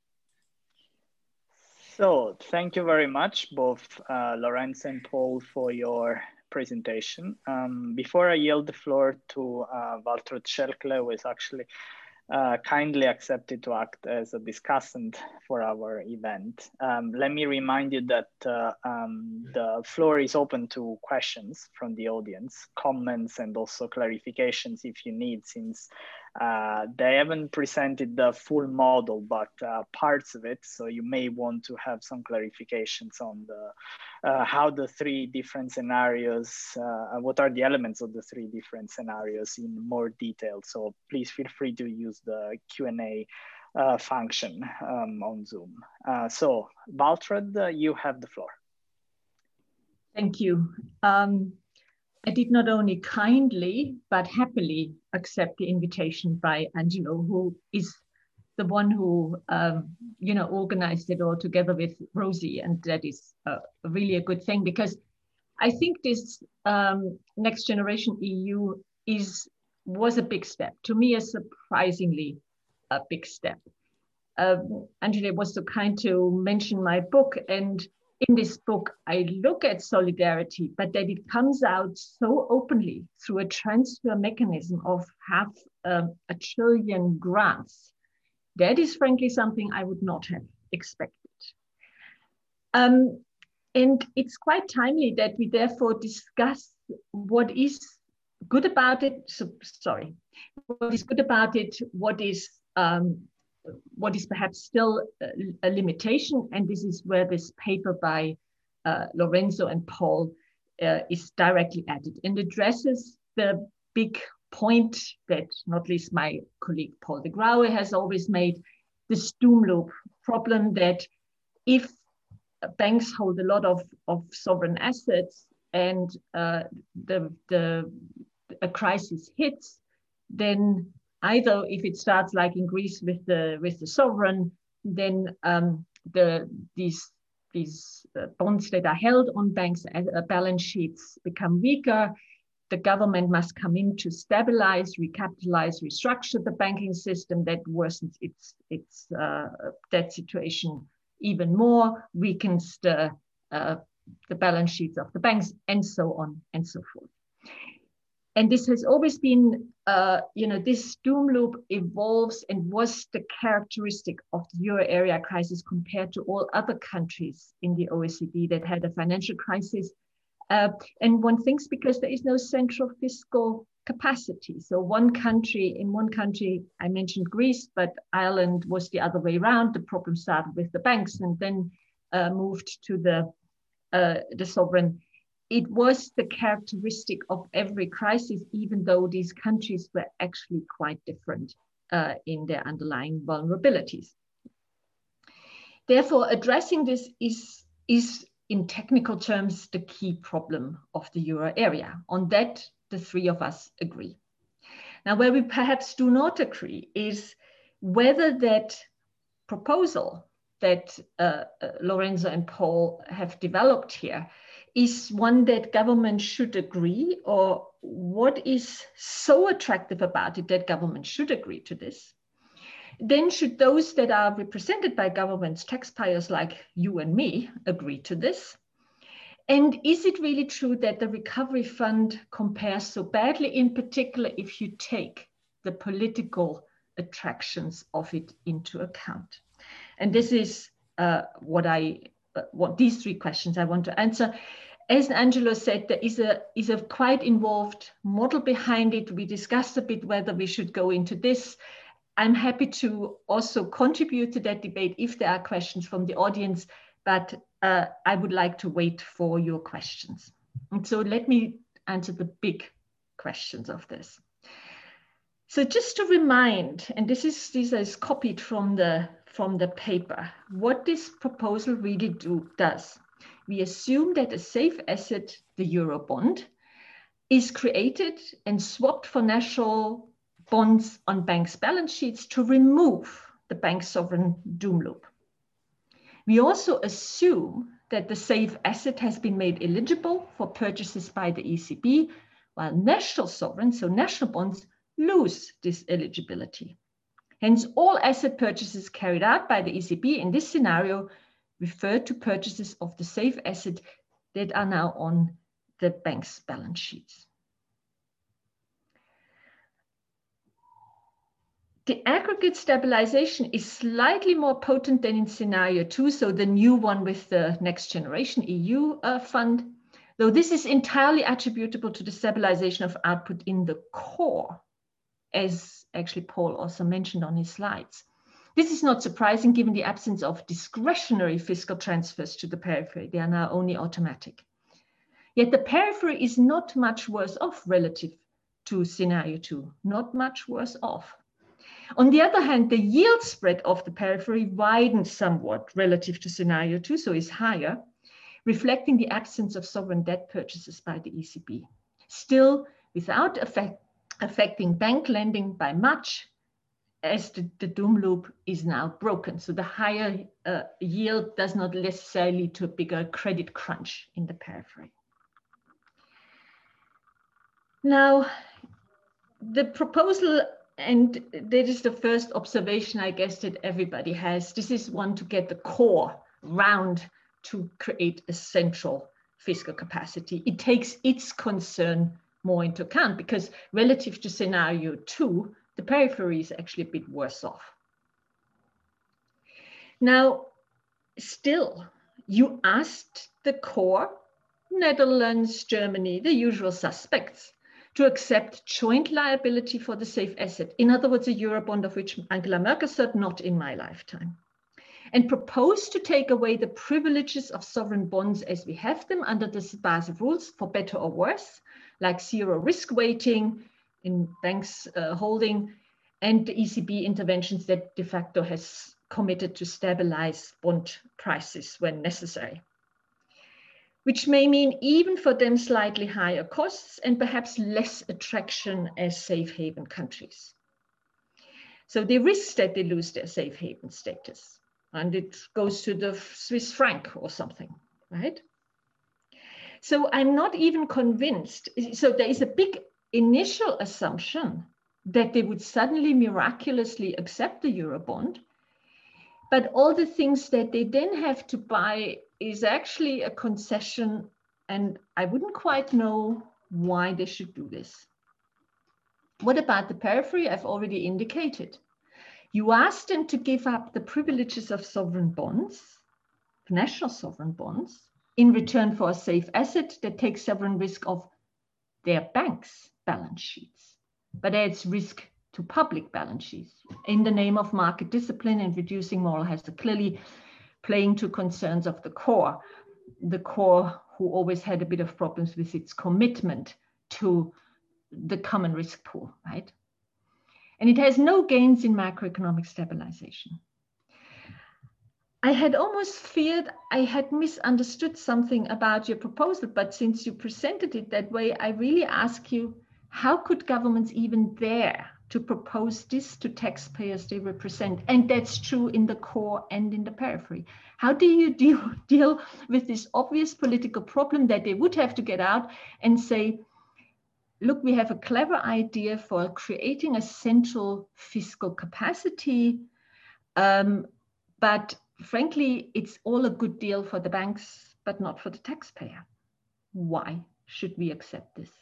So thank you very much, both uh, Lorenz and Paul, for your presentation. Um, before I yield the floor to uh, Waltraud Schelkle, who is actually uh, kindly accepted to act as a discussant for our event, um, let me remind you that uh, um, the floor is open to questions from the audience, comments, and also clarifications if you need, since Uh, they haven't presented the full model, but uh, parts of it. So you may want to have some clarifications on the uh, how the three different scenarios, uh, what are the elements of the three different scenarios in more detail. So please feel free to use the Q and A uh, function um, on Zoom. Uh, so Waltraud, uh, you have the floor. Thank you. Um, I did not only kindly, but happily accept the invitation by Angelo, who is the one who, um, you know, organized it all together with Rosie. And that is uh, really a good thing, because I think this um, Next Generation E U is, was a big step. To me, a surprisingly a big step. Um, Angelo was so kind to mention my book, and in this book, I look at solidarity, but that it comes out so openly through a transfer mechanism of half uh, a trillion grants. That is frankly something I would not have expected. Um, and it's quite timely that we therefore discuss what is good about it. So, sorry, what is good about it, what is um, what is perhaps still a, a limitation, and this is where this paper by uh, Lorenzo and Paul uh, is directly at it, and addresses the big point that not least my colleague Paul de Grauwe has always made, the Sturmloop problem, that if banks hold a lot of, of sovereign assets and uh, the, the, a crisis hits, then either if it starts like in Greece with the with the sovereign, then um, the these these uh, bonds that are held on banks' uh, balance sheets become weaker. The government must come in to stabilize, recapitalize, restructure the banking system. That worsens its its uh, debt situation even more, weakens the uh, the balance sheets of the banks, and so on and so forth. And this has always been, uh, you know, this Sturmloop evolves and was the characteristic of the euro area crisis compared to all other countries in the O E C D that had a financial crisis. Uh, and one thinks because there is no central fiscal capacity. So one country, in one country, I mentioned Greece, but Ireland was the other way around. The problem started with the banks and then uh, moved to the, uh, the sovereign. It was the characteristic of every crisis, even though these countries were actually quite different uh, in their underlying vulnerabilities. Therefore, addressing this is, is, in technical terms, the key problem of the euro area. On that, the three of us agree. Now, where we perhaps do not agree is whether that proposal that uh, uh, Lorenzo and Paul have developed here is one that government should agree, or what is so attractive about it that government should agree to this. Then should those that are represented by governments, taxpayers like you and me, agree to this? And is it really true that the recovery fund compares so badly, in particular if you take the political attractions of it into account? And this is uh, what I, uh, what these three questions I want to answer. As Angelo said, there is a, is a quite involved model behind it. We discussed a bit whether we should go into this. I'm happy to also contribute to that debate if there are questions from the audience, but uh, I would like to wait for your questions. And so let me answer the big questions of this. So just to remind, and this is, this is copied from the, from the paper, what this proposal really do, does. We assume that a safe asset, the Eurobond, is created and swapped for national bonds on banks' balance sheets to remove the bank sovereign doom loop. We also assume that the safe asset has been made eligible for purchases by the E C B, while national sovereigns, so national bonds, lose this eligibility. Hence, all asset purchases carried out by the E C B in this scenario refer to purchases of the safe asset that are now on the bank's balance sheets. The aggregate stabilization is slightly more potent than in scenario two, so the new one with the Next Generation E U uh, fund, though this is entirely attributable to the stabilization of output in the core, as actually Paul also mentioned on his slides. This is not surprising given the absence of discretionary fiscal transfers to the periphery. They are now only automatic. Yet the periphery is not much worse off relative to scenario two, not much worse off. On the other hand, the yield spread of the periphery widens somewhat relative to scenario two, so is higher, reflecting the absence of sovereign debt purchases by the E C B. Still, without effect, affecting bank lending by much, as the, the doom loop is now broken. So the higher uh, yield does not necessarily lead to a bigger credit crunch in the periphery. Now, the proposal, and that is the first observation I guess that everybody has, this is one to get the core round to create a central fiscal capacity. It takes its concern more into account because relative to scenario two, the periphery is actually a bit worse off. Now, still, you asked the core, Netherlands, Germany, the usual suspects, to accept joint liability for the safe asset. In other words, a Eurobond of which Angela Merkel said, not in my lifetime. And proposed to take away the privileges of sovereign bonds as we have them under the Basel rules, for better or worse, like zero risk weighting in banks uh, holding, and the E C B interventions that de facto has committed to stabilize bond prices when necessary, which may mean even for them slightly higher costs and perhaps less attraction as safe haven countries. So they risk that they lose their safe haven status, and it goes to the Swiss franc or something, right? So I'm not even convinced. So there is a big initial assumption that they would suddenly miraculously accept the Eurobond, but all the things that they then have to buy is actually a concession, and I wouldn't quite know why they should do this. What about the periphery? I've already indicated. You asked them to give up the privileges of sovereign bonds, national sovereign bonds, in return for a safe asset that takes sovereign risk of their banks' balance sheets, but adds risk to public balance sheets in the name of market discipline and reducing moral hazard, clearly playing to concerns of the core, the core who always had a bit of problems with its commitment to the common risk pool, right? And it has no gains in macroeconomic stabilization. I had almost feared I had misunderstood something about your proposal, but since you presented it that way, I really ask you, how could governments even dare to propose this to taxpayers they represent? And that's true in the core and in the periphery. How do you deal, deal with this obvious political problem that they would have to get out and say, look, we have a clever idea for creating a central fiscal capacity, um, but frankly, it's all a good deal for the banks, but not for the taxpayer. Why should we accept this?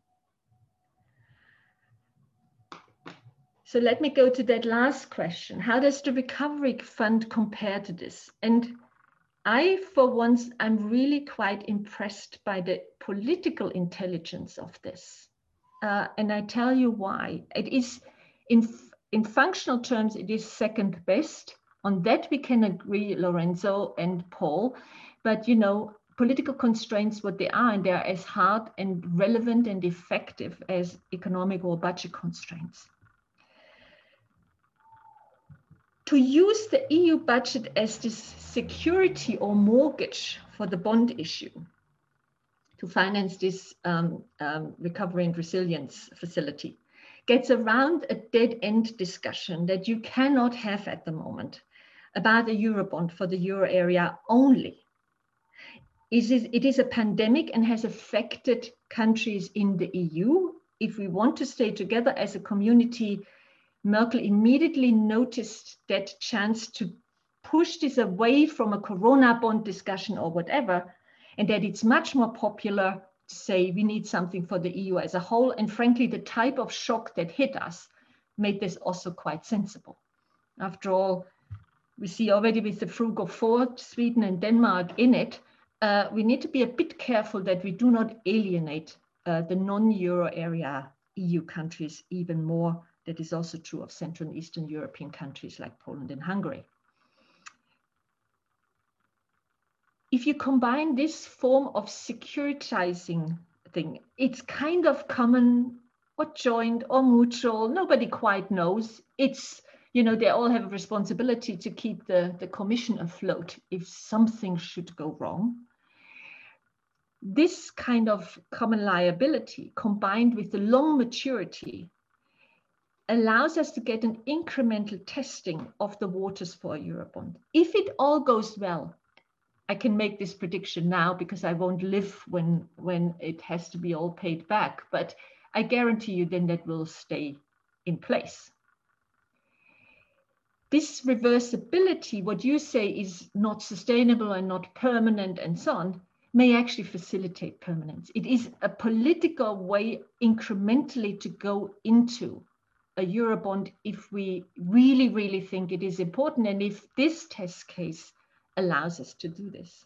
So let me go to that last question. How does the recovery fund compare to this? And I, for once, I'm really quite impressed by the political intelligence of this. Uh, and I tell you why. It is, in, in functional terms, it is second best. On that we can agree, Lorenzo and Paul. But, you know, political constraints, what they are, and they are as hard and relevant and effective as economic or budget constraints. To use the E U budget as this security or mortgage for the bond issue to finance this um, um, recovery and resilience facility gets around a dead-end discussion that you cannot have at the moment about a Eurobond for the euro area only. It is, it is a pandemic and has affected countries in the E U. If we want to stay together as a community, Merkel immediately noticed that chance to push this away from a Corona bond discussion or whatever, and that it's much more popular to say we need something for the E U as a whole. And frankly, the type of shock that hit us made this also quite sensible. After all, we see already with the Frugal Four, Sweden and Denmark in it, uh, we need to be a bit careful that we do not alienate uh, the non-Euro area E U countries even more. That is also true of Central and Eastern European countries like Poland and Hungary. If you combine this form of securitizing thing, it's kind of common or joint or mutual, nobody quite knows. It's, you know, they all have a responsibility to keep the, the Commission afloat if something should go wrong. This kind of common liability combined with the long maturity allows us to get an incremental testing of the waters for a Eurobond. If it all goes well, I can make this prediction now because I won't live when, when it has to be all paid back, but I guarantee you then that will stay in place. This reversibility, what you say is not sustainable and not permanent and so on, may actually facilitate permanence. It is a political way incrementally to go into a Eurobond if we really, really think it is important, and if this test case allows us to do this.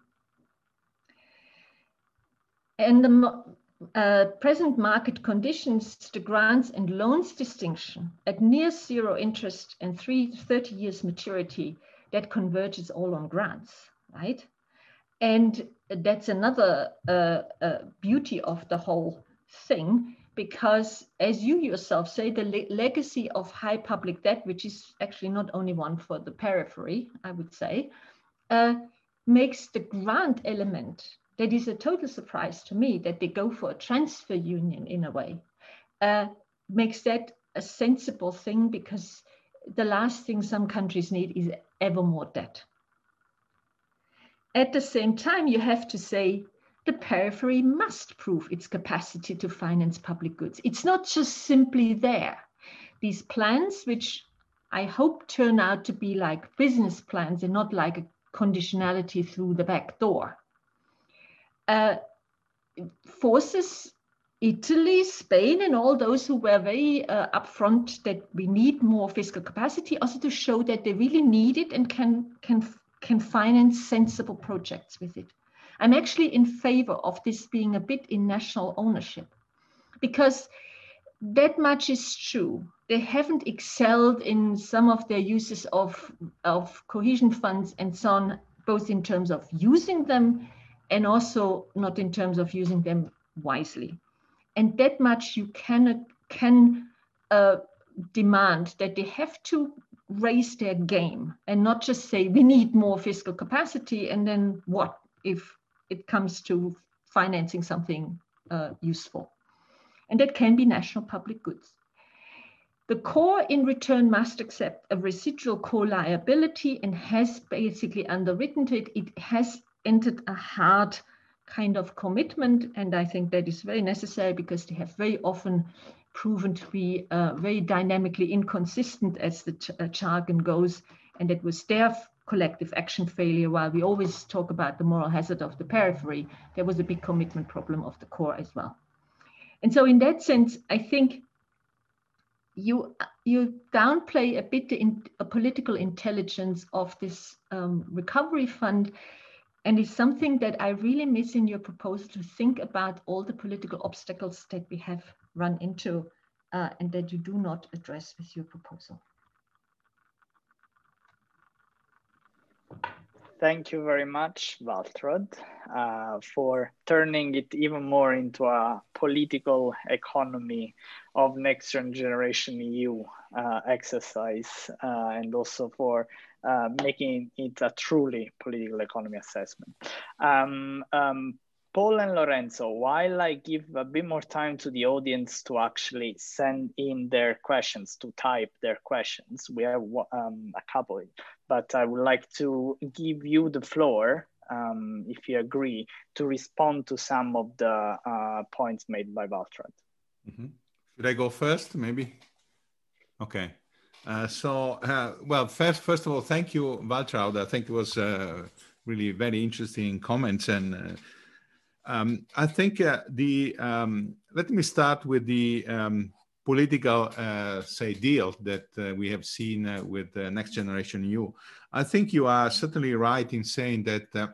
And the uh, present market conditions, the grants and loans distinction at near zero interest and three, thirty years maturity, that converges all on grants, right? And that's another uh, uh, beauty of the whole thing, because as you yourself say, the le legacy of high public debt, which is actually not only one for the periphery, I would say, uh, makes the grant element, that is a total surprise to me that they go for a transfer union in a way, uh, makes that a sensible thing, because the last thing some countries need is ever more debt. At the same time, you have to say, the periphery must prove its capacity to finance public goods. It's not just simply there. These plans, which I hope turn out to be like business plans and not like a conditionality through the back door, uh, forces Italy, Spain, and all those who were very uh, upfront that we need more fiscal capacity also to show that they really need it and can, can, can finance sensible projects with it. I'm actually in favor of this being a bit in national ownership, because that much is true. They haven't excelled in some of their uses of, of cohesion funds and so on, both in terms of using them and also not in terms of using them wisely. And that much you can, can uh, demand, that they have to raise their game and not just say, we need more fiscal capacity, and then what if it comes to financing something uh, useful. and that can be national public goods. The core in return must accept a residual core liability and has basically underwritten to it. It has entered a hard kind of commitment, and I think that is very necessary because they have very often proven to be uh, very dynamically inconsistent as the ch uh, jargon goes, and it was their collective action failure. While we always talk about the moral hazard of the periphery, there was a big commitment problem of the core as well. And so in that sense, I think you, you downplay a bit the in, a political intelligence of this um, recovery fund. And it's something that I really miss in your proposal, to think about all the political obstacles that we have run into uh, and that you do not address with your proposal. Thank you very much, Waltraud, uh, for turning it even more into a political economy of Next Generation E U uh, exercise, uh, and also for uh, making it a truly political economy assessment. Um, um, Paul and Lorenzo, while I give a bit more time to the audience to actually send in their questions, to type their questions, we have um, a couple, but I would like to give you the floor, um, if you agree, to respond to some of the uh, points made by Waltraud. Mm-hmm. Should I go first, maybe? Okay. Uh, so, uh, well, first, first of all, thank you, Waltraud. I think it was uh, really very interesting comments. And uh, um, I think uh, the, um, let me start with the um, political, uh, say, deal that uh, we have seen uh, with uh, Next Generation E U. I think you are certainly right in saying that uh,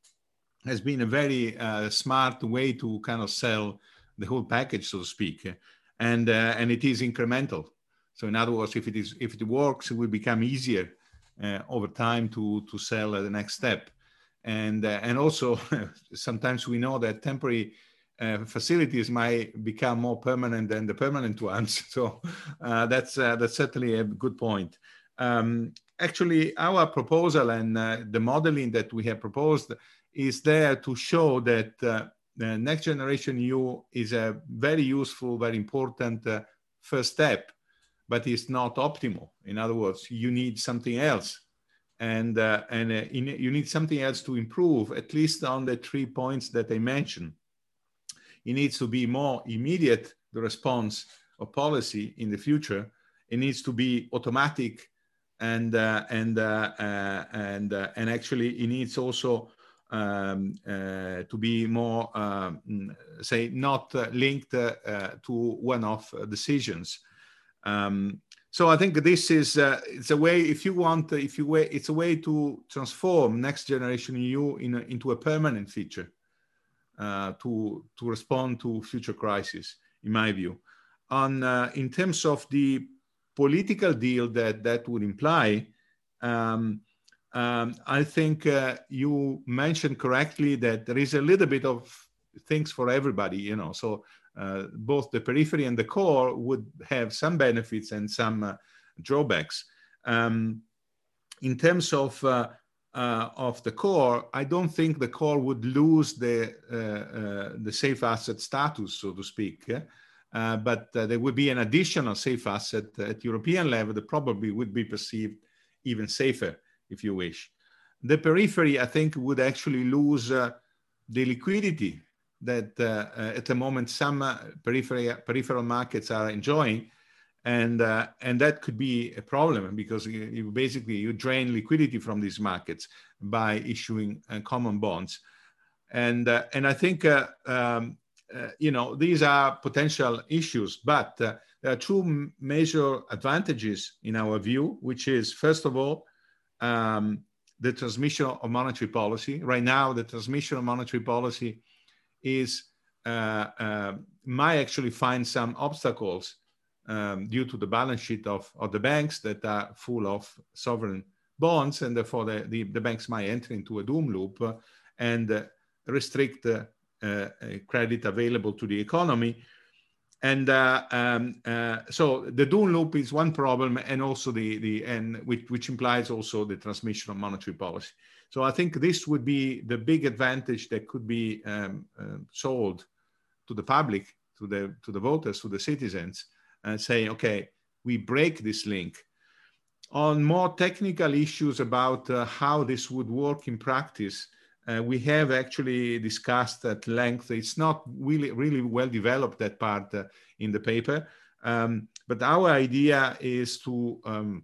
has been a very uh, smart way to kind of sell the whole package, so to speak, and uh, and it is incremental. So in other words, if it is if it works, it will become easier uh, over time to to sell uh, the next step, and uh, and also sometimes we know that temporary uh, facilities might become more permanent than the permanent ones. So uh, that's uh, that's certainly a good point. Um, actually, our proposal and uh, the modeling that we have proposed is there to show that uh, the Next Generation E U is a very useful, very important uh, first step, but it's not optimal. In other words, you need something else. And, uh, and uh, in, you need something else to improve, at least on the three points that I mentioned. It needs to be more immediate, the response of policy in the future. It needs to be automatic, and, uh, and, uh, uh, and, uh, and actually it needs also Um, uh, to be more, um, say, not uh, linked uh, uh, to one-off uh, decisions. Um, so I think this is uh, it's a way. If you want, if you way, it's a way to transform Next Generation E U in a, into a permanent feature uh, to to respond to future crises, in my view. On uh, in terms of the political deal that that would imply. Um, Um, I think uh, you mentioned correctly that there is a little bit of things for everybody, you know, so uh, both the periphery and the core would have some benefits and some uh, drawbacks. Um, in terms of, uh, uh, of the core, I don't think the core would lose the, uh, uh, the safe asset status, so to speak, uh, but uh, there would be an additional safe asset at European level that probably would be perceived even safer, if you wish. The periphery, I think, would actually lose uh, the liquidity that uh, uh, at the moment some uh, periphery, peripheral markets are enjoying. And, uh, and that could be a problem because you, you basically, you drain liquidity from these markets by issuing uh, common bonds. And, uh, and I think, uh, um, uh, you know, these are potential issues, but uh, there are two major advantages in our view, which is, first of all, Um, the transmission of monetary policy. Right now, the transmission of monetary policy is, uh, uh, might actually find some obstacles um, due to the balance sheet of, of the banks that are full of sovereign bonds, and therefore the, the, the banks might enter into a doom loop uh, and uh, restrict uh, uh, credit available to the economy. And uh, um, uh, so the doom loop is one problem, and also the the and which, which implies also the transmission of monetary policy. So I think this would be the big advantage that could be um, uh, sold to the public to the, to the voters, to the citizens, and saying, okay, we break this link. On more technical issues about uh, how this would work in practice, uh, we have actually discussed at length. It's not really, really well developed, that part uh, in the paper. Um, but our idea is to um,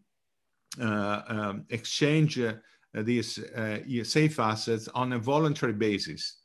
uh, um, exchange uh, these uh, safe assets on a voluntary basis.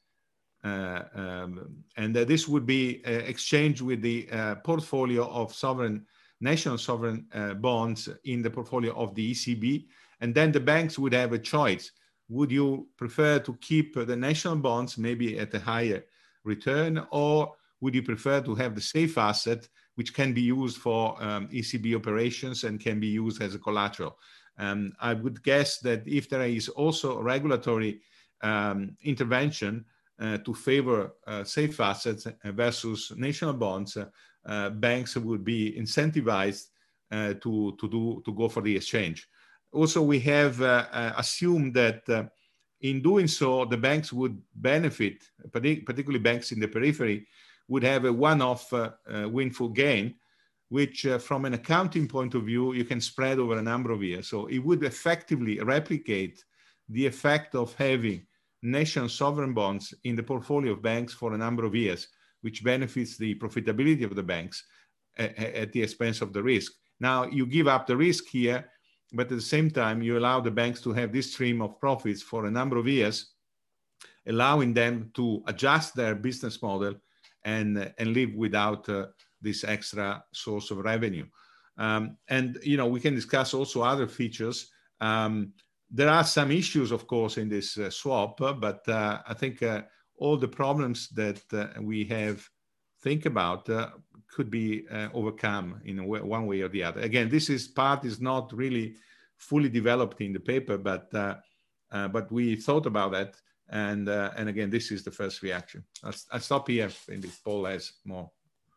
Uh, um, and uh, this would be uh, exchanged with the uh, portfolio of sovereign national sovereign uh, bonds in the portfolio of the E C B. And then the banks would have a choice. Would you prefer to keep the national bonds maybe at a higher return, or would you prefer to have the safe asset which can be used for um, E C B operations and can be used as a collateral? Um, I would guess that if there is also regulatory um, intervention uh, to favor uh, safe assets versus national bonds, uh, Uh, banks would be incentivized uh, to, to, do, to go for the exchange. Also, we have uh, uh, assumed that uh, in doing so, the banks would benefit, particularly banks in the periphery, would have a one-off uh, uh, windfall gain, which uh, from an accounting point of view, you can spread over a number of years. So it would effectively replicate the effect of having national sovereign bonds in the portfolio of banks for a number of years, which benefits the profitability of the banks at, at the expense of the risk. Now, you give up the risk here, but at the same time, you allow the banks to have this stream of profits for a number of years, allowing them to adjust their business model and, and live without uh, this extra source of revenue. Um, and, you know, we can discuss also other features. Um, there are some issues, of course, in this uh, swap, but uh, I think uh, all the problems that uh, we have think about uh, could be uh, overcome in a way, one way or the other. Again, this is part is not really fully developed in the paper, but uh, uh, but we thought about that, and uh, and again, this is the first reaction. I'll, I'll stop here. Maybe Paul has more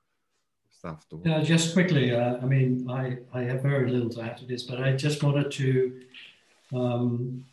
stuff to. Yeah, just quickly. Uh, I mean, I I have very little to add to this, but I just wanted to. Um,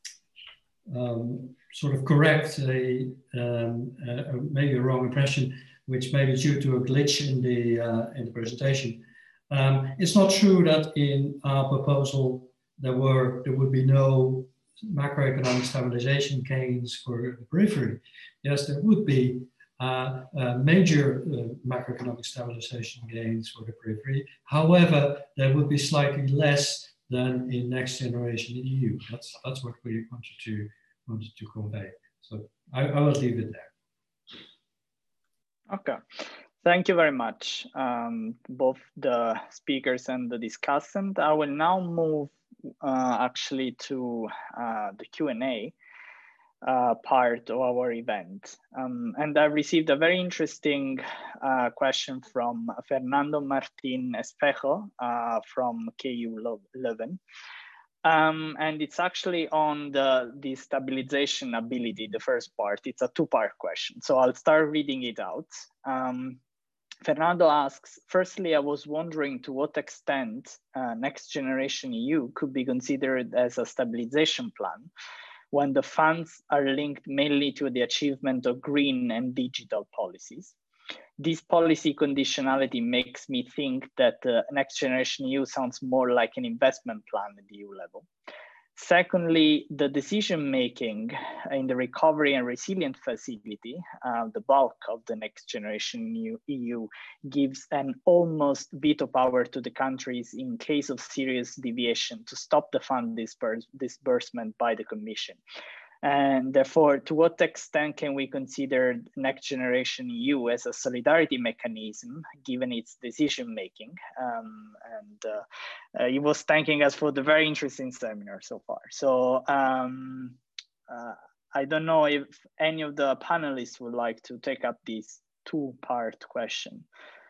um, sort of correct a, um, a, maybe a wrong impression, which may be due to a glitch in the, uh, in the presentation. Um, it's not true that in our proposal there were there would be no macroeconomic stabilization gains for the periphery. Yes, there would be uh, uh, major uh, macroeconomic stabilization gains for the periphery. However, there would be slightly less than in Next Generation E U. That's that's what we wanted to wanted to convey. So I, I will leave it there. Okay, thank you very much, um, both the speakers and the discussant. I will now move uh, actually to uh, the Q and A uh, part of our event. Um, and I received a very interesting uh, question from Fernando Martin Espejo uh, from K U Leuven. Um, and it's actually on the, the stabilization ability, the first part. It's a two-part question. So I'll start reading it out. Um, Fernando asks, firstly, I was wondering to what extent uh, Next Generation E U could be considered as a stabilization plan when the funds are linked mainly to the achievement of green and digital policies. This policy conditionality makes me think that uh, Next Generation E U sounds more like an investment plan at the E U level. Secondly, the decision-making in the Recovery and Resilience Facility, uh, the bulk of the Next Generation E U, gives an almost veto power to the countries in case of serious deviation to stop the fund disburse disbursement by the Commission. And therefore, to what extent can we consider Next Generation E U as a solidarity mechanism, given its decision-making? Um, and uh, uh, he was thanking us for the very interesting seminar so far. So um, uh, I don't know if any of the panelists would like to take up this two-part question.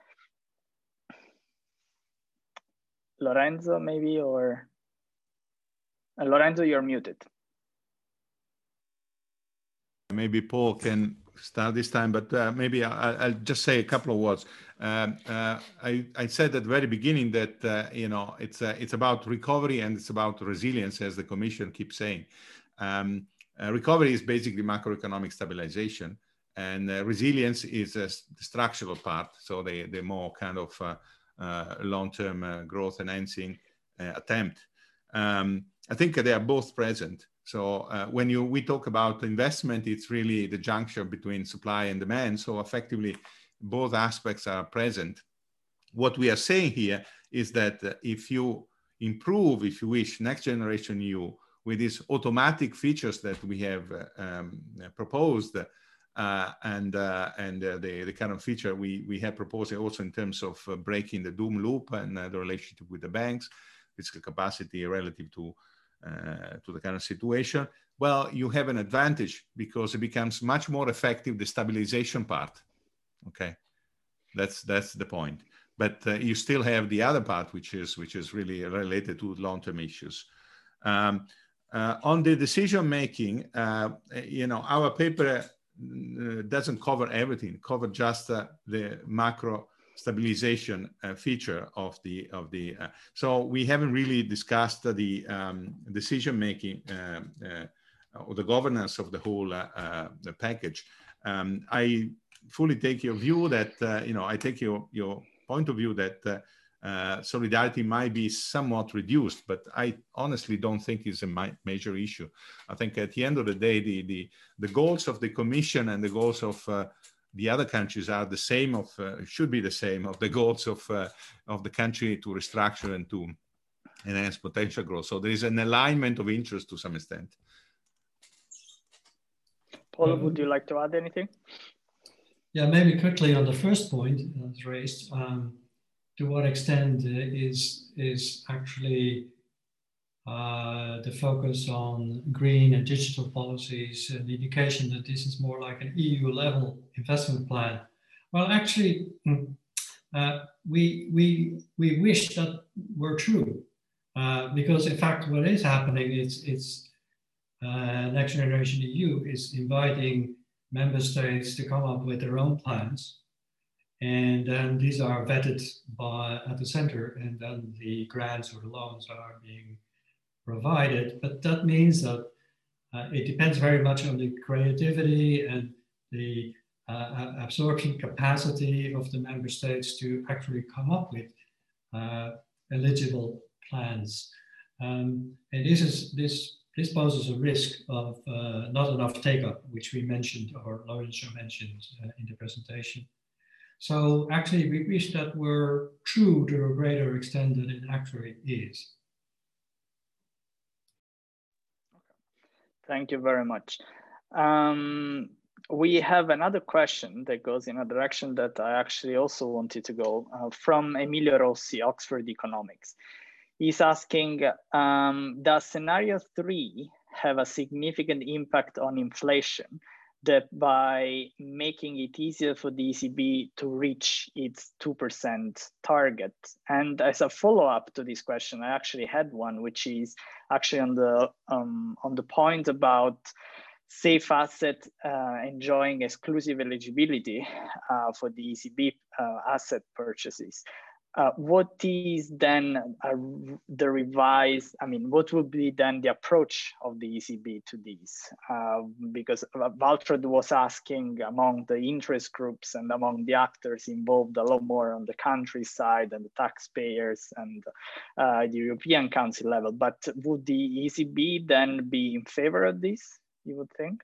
Lorenzo, maybe, or uh, Lorenzo, you're muted. Maybe Paul can start this time, but uh, maybe I'll, I'll just say a couple of words. Um, uh, I, I said at the very beginning that uh, you know it's uh, it's about recovery and it's about resilience, as the Commission keeps saying. Um, uh, recovery is basically macroeconomic stabilization, and uh, resilience is uh, the structural part. So the, the more kind of uh, uh, long-term uh, growth enhancing uh, attempt. Um, I think they are both present. So uh, when you we talk about investment, it's really the junction between supply and demand. So effectively, both aspects are present. What we are saying here is that uh, if you improve, if you wish, Next Generation E U with these automatic features that we have uh, um, proposed, uh, and uh, and uh, the the kind of feature we we have proposed also in terms of uh, breaking the doom loop and uh, the relationship with the banks, fiscal capacity relative to uh, to the kind of situation. Well, you have an advantage because it becomes much more effective, the stabilization part. Okay, that's that's the point. But uh, you still have the other part, which is which is really related to long-term issues. Um, uh, on the decision making, uh, you know, our paper uh, doesn't cover everything. Cover just uh, the macro stabilization uh, feature of the of the. Uh, so we haven't really discussed the um, decision making uh, uh, or the governance of the whole uh, uh, the package. Um, I fully take your view that uh, you know I take your your point of view that uh, uh, solidarity might be somewhat reduced, but I honestly don't think it's a ma major issue. I think at the end of the day, the the, the goals of the Commission and the goals of uh, the other countries are the same of uh, should be the same of the goals of uh, of the country to restructure and to enhance potential growth. So there is an alignment of interest to some extent. Paul, would you like to add anything? Yeah, maybe quickly on the first point that was raised, um, to what extent uh, is, is actually uh, the focus on green and digital policies an indication that this is more like an E U level investment plan? Well, actually, uh, we, we, we wish that were true, uh, because in fact, what is happening is it's uh, Next Generation E U is inviting member states to come up with their own plans, and then these are vetted by at the center, and then the grants or the loans are being provided. But that means that uh, it depends very much on the creativity and the uh, absorption capacity of the member states to actually come up with uh, eligible plans. Um, and this is this. This poses a risk of uh, not enough take-up, which we mentioned, or Lorenzo mentioned uh, in the presentation. So actually, we wish that were true to a greater extent than it actually is. Thank you very much. Um, we have another question that goes in a direction that I actually also wanted to go, uh, from Emilio Rossi, Oxford Economics. He's asking, um, does scenario three have a significant impact on inflation, that by making it easier for the E C B to reach its two percent target? And as a follow-up to this question, I actually had one, which is actually on the, um, on the point about safe asset uh, enjoying exclusive eligibility uh, for the E C B uh, asset purchases. Uh, what is then uh, the revised, I mean, what would be then the approach of the E C B to these? Uh, because Walfred was asking among the interest groups and among the actors involved a lot more on the countryside and the taxpayers and uh, the European Council level, but would the E C B then be in favor of this, you would think?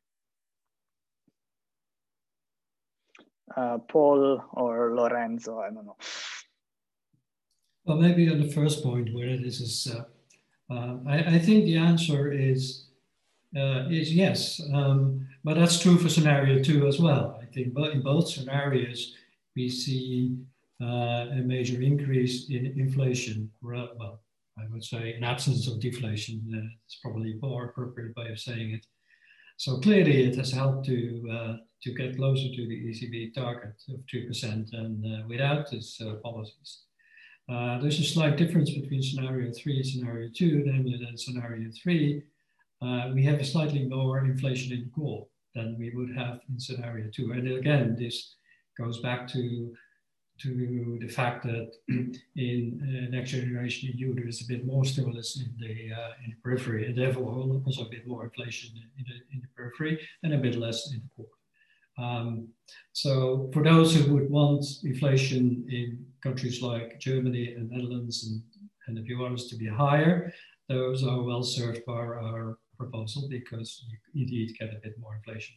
Uh, Paul or Lorenzo, I don't know. Well, maybe on the first point where this is, uh, uh, I, I think the answer is uh, is yes, um, but that's true for scenario two as well. I think but in both scenarios, we see uh, a major increase in inflation. Well, I would say in absence of deflation, uh, it's probably a more appropriate way of saying it. So clearly it has helped to, uh, to get closer to the E C B target of two percent, and uh, without these uh, policies. Uh, there's a slight difference between scenario three and scenario two, namely that in scenario three, uh, we have a slightly lower inflation in the core than we would have in scenario two. And again, this goes back to, to the fact that in uh, Next Generation E U, there is a bit more stimulus in the, uh, in the periphery, and therefore also a bit more inflation in the, in the periphery and a bit less in the core. Um, so for those who would want inflation in countries like Germany and Netherlands and, and a few others to be higher, those are well served by our proposal because you indeed get a bit more inflation.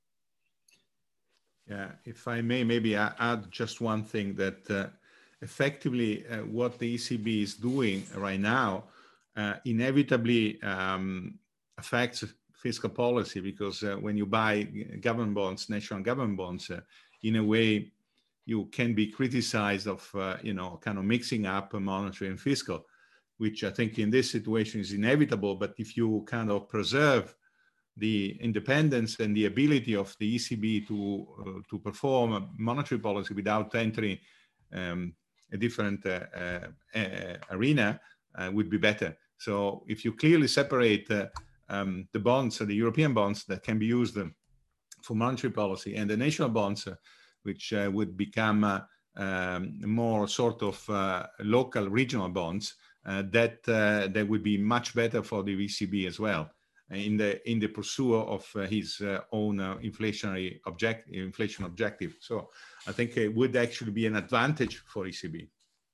Yeah, if I may maybe add just one thing, that uh, effectively uh, what the E C B is doing right now uh, inevitably um, affects fiscal policy, because uh, when you buy government bonds, national government bonds, uh, in a way you can be criticized of, uh, you know, kind of mixing up monetary and fiscal, which I think in this situation is inevitable. But if you kind of preserve the independence and the ability of the E C B to uh, to perform a monetary policy without entering um, a different uh, uh, uh, arena, uh, would be better. So if you clearly separate uh, um, the bonds, uh, the European bonds that can be used um, for monetary policy, and the national bonds, uh, which uh, would become uh, um, more sort of uh, local, regional bonds, uh, that uh, that would be much better for the E C B as well, in the in the pursuit of uh, his uh, own uh, inflationary object inflation objective. So I think it would actually be an advantage for E C B.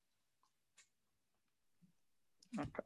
Okay.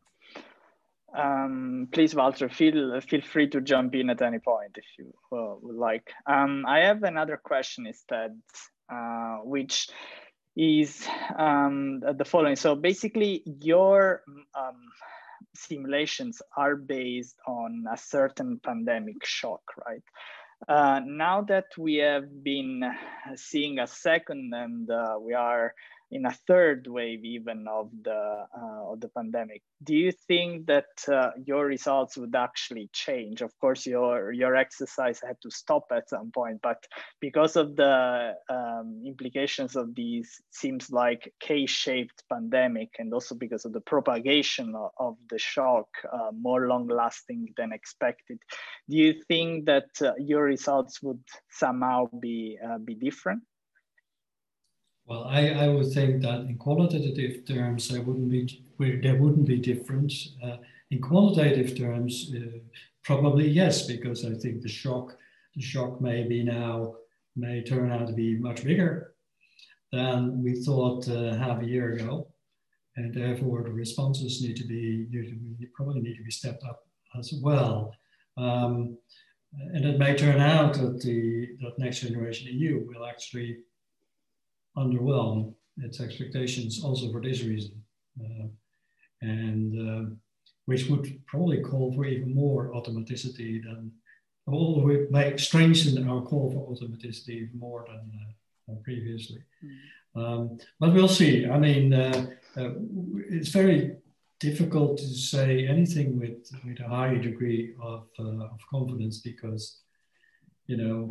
Um, please, Walter, feel feel free to jump in at any point if you uh, would like. Um, I have another question instead, uh, which is um, the following. So basically, your um, simulations are based on a certain pandemic shock, right? Uh, now that we have been seeing a second, and uh, we are in a third wave even of the uh, of the pandemic, do you think that uh, your results would actually change? Of course, your your exercise had to stop at some point, but because of the um, implications of these, seems like K-shaped pandemic, and also because of the propagation of, of the shock, uh, more long-lasting than expected, do you think that uh, your results would somehow be uh, be different? Well, I, I would think that in qualitative terms, there wouldn't be there wouldn't be difference. Uh, in quantitative terms, uh, probably yes, because I think the shock the shock maybe now may turn out to be much bigger than we thought uh, half a year ago, and therefore the responses need to be, need to be probably need to be stepped up as well. Um, and it may turn out that the that next generation E U will actually underwhelm its expectations also for this reason, uh, and uh, which would probably call for even more automaticity than, although it may strengthen our call for automaticity even more than, uh, than previously. Mm-hmm. um, but we'll see. I mean, uh, uh, it's very difficult to say anything with, with a high degree of, uh, of confidence, because, you know,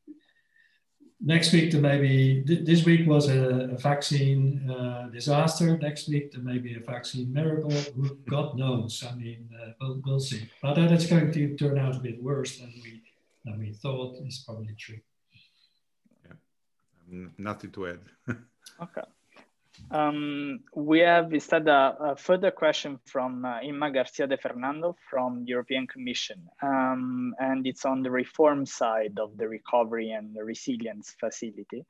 next week there may be, th this week was a, a vaccine uh, disaster. Next week there may be a vaccine miracle. Who, God knows. I mean, uh, we'll, we'll see. But that it's going to turn out a bit worse than we than we thought is probably true. Yeah, um, nothing to add. Okay. Um, we have instead a, a further question from uh, Inma Garcia de Fernando from the European Commission, um, and it's on the reform side of the recovery and the resilience facility.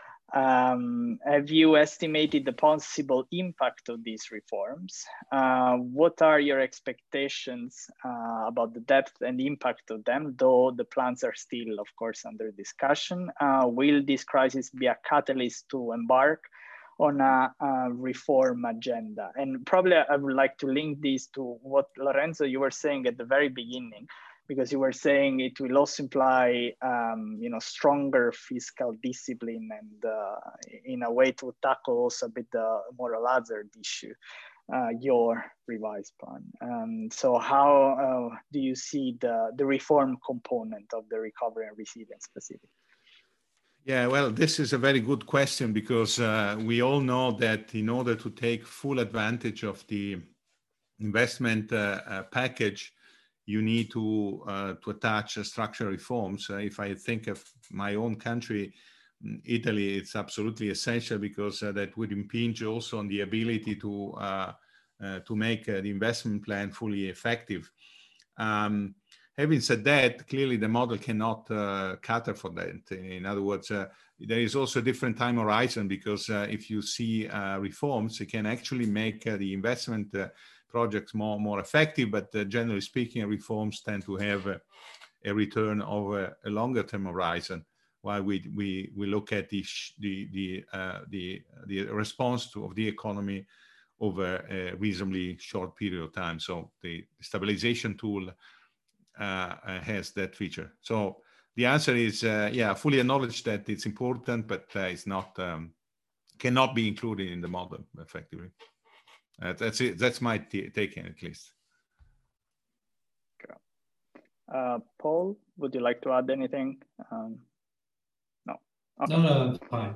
Um, have you estimated the possible impact of these reforms? Uh, what are your expectations uh, about the depth and impact of them, though the plans are still, of course, under discussion? Uh, will this crisis be a catalyst to embark on a, a reform agenda? And probably I would like to link this to what, Lorenzo, you were saying at the very beginning, because you were saying it will also imply um, you know, stronger fiscal discipline, and uh, in a way to tackle also a bit the moral hazard issue, uh, your revised plan. Um, so how uh, do you see the, the reform component of the recovery and resilience facility? Yeah, well, this is a very good question, because uh, we all know that in order to take full advantage of the investment uh, uh, package, you need to uh, to attach uh, structural reforms. Uh, if I think of my own country, Italy, it's absolutely essential, because uh, that would impinge also on the ability to uh, uh, to make uh, the investment plan fully effective. Um, having said that, clearly the model cannot uh, cater for that. In other words, uh, there is also a different time horizon, because uh, if you see uh, reforms, it can actually make uh, the investment uh, projects more, more effective, but uh, generally speaking, reforms tend to have uh, a return over a longer term horizon, while we we we look at the the the uh, the, the response to, of the economy over a reasonably short period of time. So the stabilization tool uh, has that feature. So the answer is uh, yeah, fully acknowledge that it's important, but uh, it's not um, cannot be included in the model effectively. Uh, that's it. That's my take at least. Uh, Paul, would you like to add anything? Um, no. Okay. No, no, it's fine.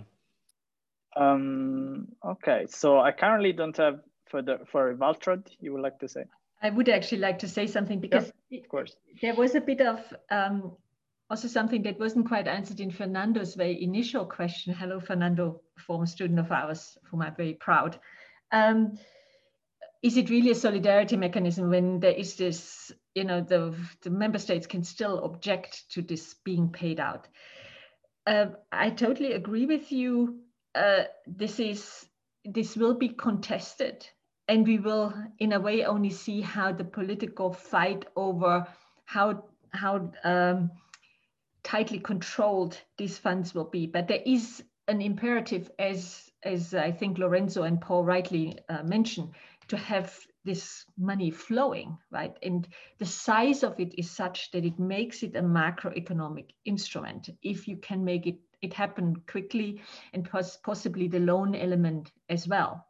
Um, okay, so I currently don't have further for Waltraud. You would like to say? I would actually like to say something, because yeah, of course there was a bit of um, also something that wasn't quite answered in Fernando's very initial question. Hello, Fernando, former student of ours, whom I'm very proud. Um, Is it really a solidarity mechanism when there is this, you know, the, the member states can still object to this being paid out? Uh, I totally agree with you. Uh, this is, this will be contested, and we will in a way only see how the political fight over how, how um, tightly controlled these funds will be. But there is an imperative, as, as I think Lorenzo and Paul rightly uh, mentioned, to have this money flowing, right? And the size of it is such that it makes it a macroeconomic instrument. If you can make it, it happen quickly, and pos possibly the loan element as well.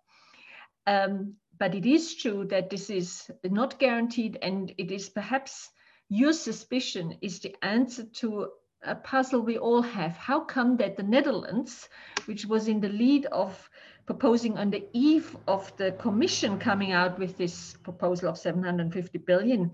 Um, but it is true that this is not guaranteed, and it is perhaps your suspicion is the answer to a puzzle we all have. How come that the Netherlands, which was in the lead of proposing on the eve of the Commission coming out with this proposal of seven hundred fifty billion,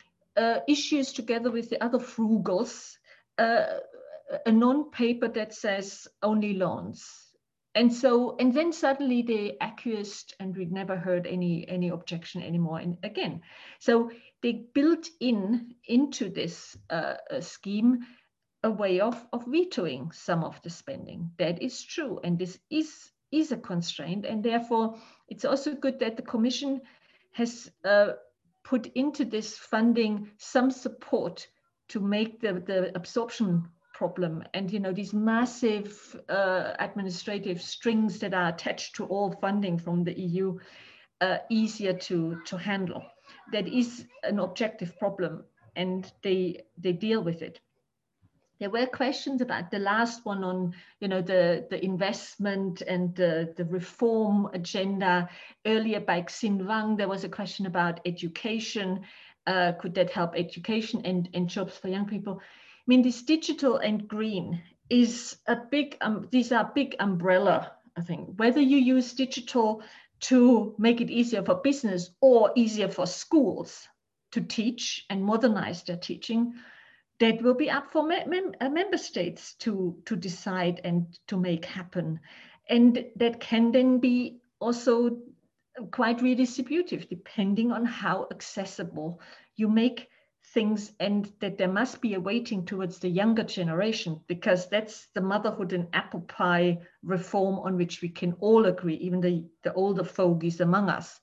uh, issues together with the other frugals uh, a non-paper that says only loans? And so, and then suddenly they acquiesced, and we'd never heard any, any objection anymore. And again, so they built in into this uh, scheme a way of, of vetoing some of the spending. That is true. And this is, is a constraint. And therefore, it's also good that the Commission has uh, put into this funding some support to make the, the absorption problem and, you know, these massive uh, administrative strings that are attached to all funding from the E U uh, easier to, to handle. That is an objective problem, and they, they deal with it. There were questions about the last one on, you know, the, the investment and the, the reform agenda. Earlier by Xin Wang, there was a question about education. Uh, could that help education and, and jobs for young people? I mean, this digital and green is a big, um, these are big umbrella, I think. Whether you use digital to make it easier for business or easier for schools to teach and modernize their teaching, that will be up for mem member states to, to decide and to make happen. And that can then be also quite redistributive, depending on how accessible you make things, and that there must be a weighting towards the younger generation, because that's the motherhood and apple pie reform on which we can all agree, even the, the older fogies among us.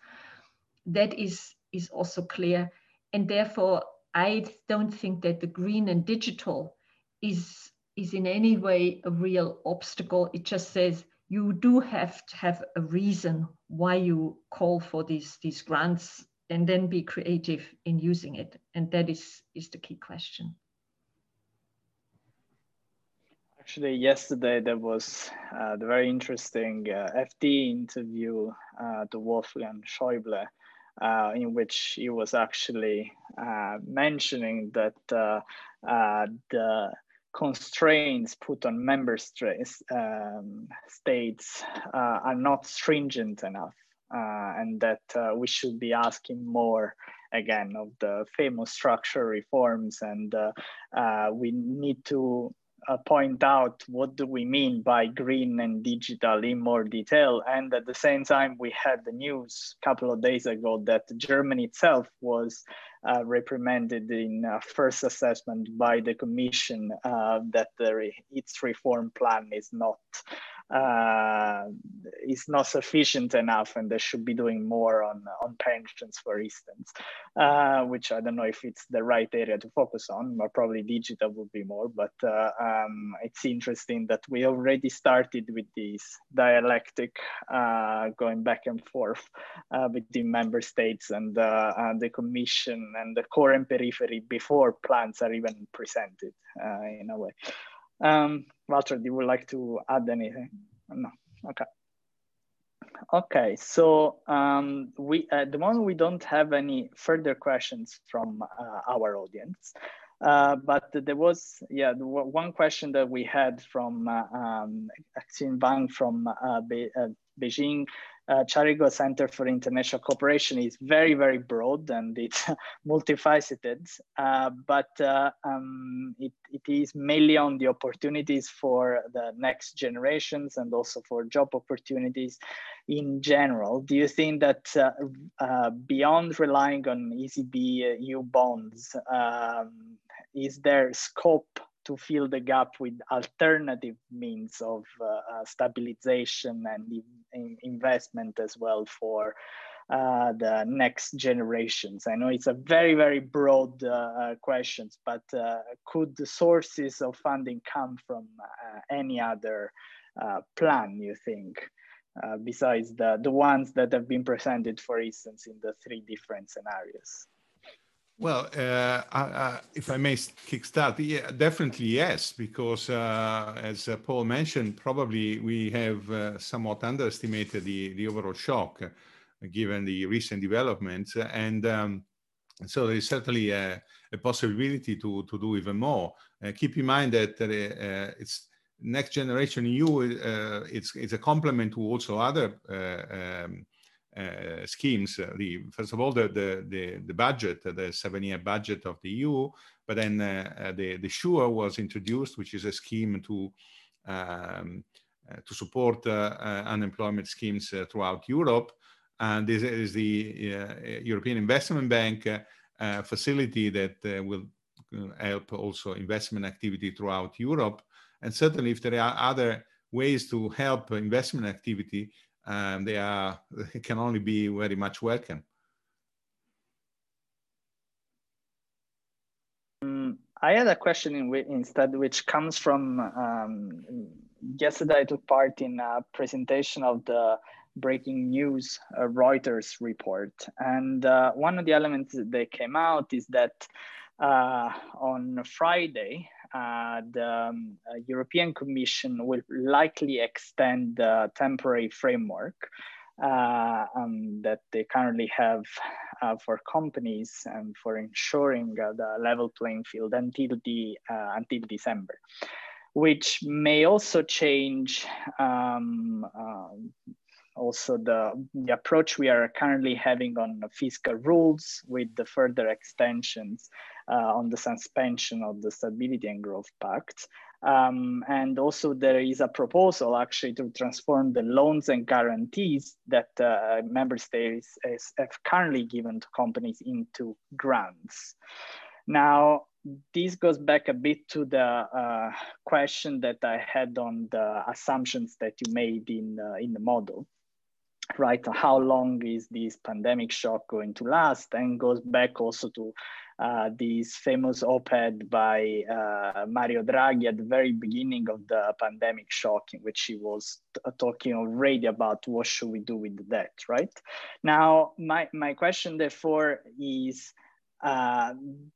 That is, is also clear. And therefore, I don't think that the green and digital is, is in any way a real obstacle. It just says you do have to have a reason why you call for these, these grants, and then be creative in using it. And that is, is the key question. Actually, yesterday there was uh, the very interesting uh, F D interview uh, to Wolfgang Schäuble, uh, in which he was actually uh, mentioning that uh, uh, the constraints put on member states, um, states uh, are not stringent enough. Uh, and that uh, we should be asking more, again, of the famous structural reforms, and uh, uh, we need to uh, point out what do we mean by green and digital in more detail. And at the same time, we had the news a couple of days ago that Germany itself was uh, reprimanded in uh, first assessment by the Commission uh, that the re its reform plan is not uh, is not sufficient enough, and they should be doing more on on pensions, for instance, uh, which I don't know if it's the right area to focus on, or probably digital would be more. But uh, um, it's interesting that we already started with this dialectic uh, going back and forth uh, between member states and, uh, and the Commission and the core and periphery before plans are even presented uh, in a way. Um, Walter, do you would like to add anything? No, okay. Okay, so um, we at the moment we don't have any further questions from uh, our audience, uh, but there was, yeah, the one question that we had from uh, um, Xin Wang from uh, Be uh, Beijing. Uh, Charigo Center for International Cooperation is very, very broad and it's multifaceted, uh, but uh, um, it, it is mainly on the opportunities for the next generations and also for job opportunities in general. Do you think that uh, uh, beyond relying on E C B uh, E U bonds, um, is there scope to fill the gap with alternative means of uh, uh, stabilization and in investment as well for uh, the next generations? I know it's a very, very broad uh, questions, but uh, could the sources of funding come from uh, any other uh, plan, you think, uh, besides the, the ones that have been presented, for instance, in the three different scenarios? Well, uh, uh, if I may kickstart, yeah, definitely yes, because uh, as uh, Paul mentioned, probably we have uh, somewhat underestimated the, the overall shock uh, given the recent developments. And um, so there is certainly a, a possibility to, to do even more. Uh, keep in mind that uh, uh, it's Next Generation E U, uh, it's, it's a complement to also other uh, um, Uh, schemes. Uh, the, first of all, the, the, the, the budget, uh, the seven-year budget of the E U, but then uh, the, the SURE was introduced, which is a scheme to, um, uh, to support uh, uh, unemployment schemes uh, throughout Europe. And this is the uh, European Investment Bank uh, uh, facility that uh, will help also investment activity throughout Europe. And certainly if there are other ways to help investment activity, Um, they are they can only be very much welcome. Um, I had a question in, instead, which comes from um, yesterday. I took part in a presentation of the breaking news uh, Reuters report, and uh, one of the elements that came out is that uh, on Friday, Uh, the um, uh, European Commission will likely extend the temporary framework uh, um, that they currently have uh, for companies and for ensuring uh, the level playing field until the uh, until December, which may also change um, uh, also the, the approach we are currently having on fiscal rules with the further extensions uh, on the suspension of the Stability and Growth Pact. Um, and also there is a proposal actually to transform the loans and guarantees that uh, member states have currently given to companies into grants. Now, this goes back a bit to the uh, question that I had on the assumptions that you made in, uh, in the model. Right, how long is this pandemic shock going to last? And goes back also to uh, this famous op-ed by uh, Mario Draghi at the very beginning of the pandemic shock, in which he was talking already about what should we do with the debt, right? Now, my, my question therefore is, uh,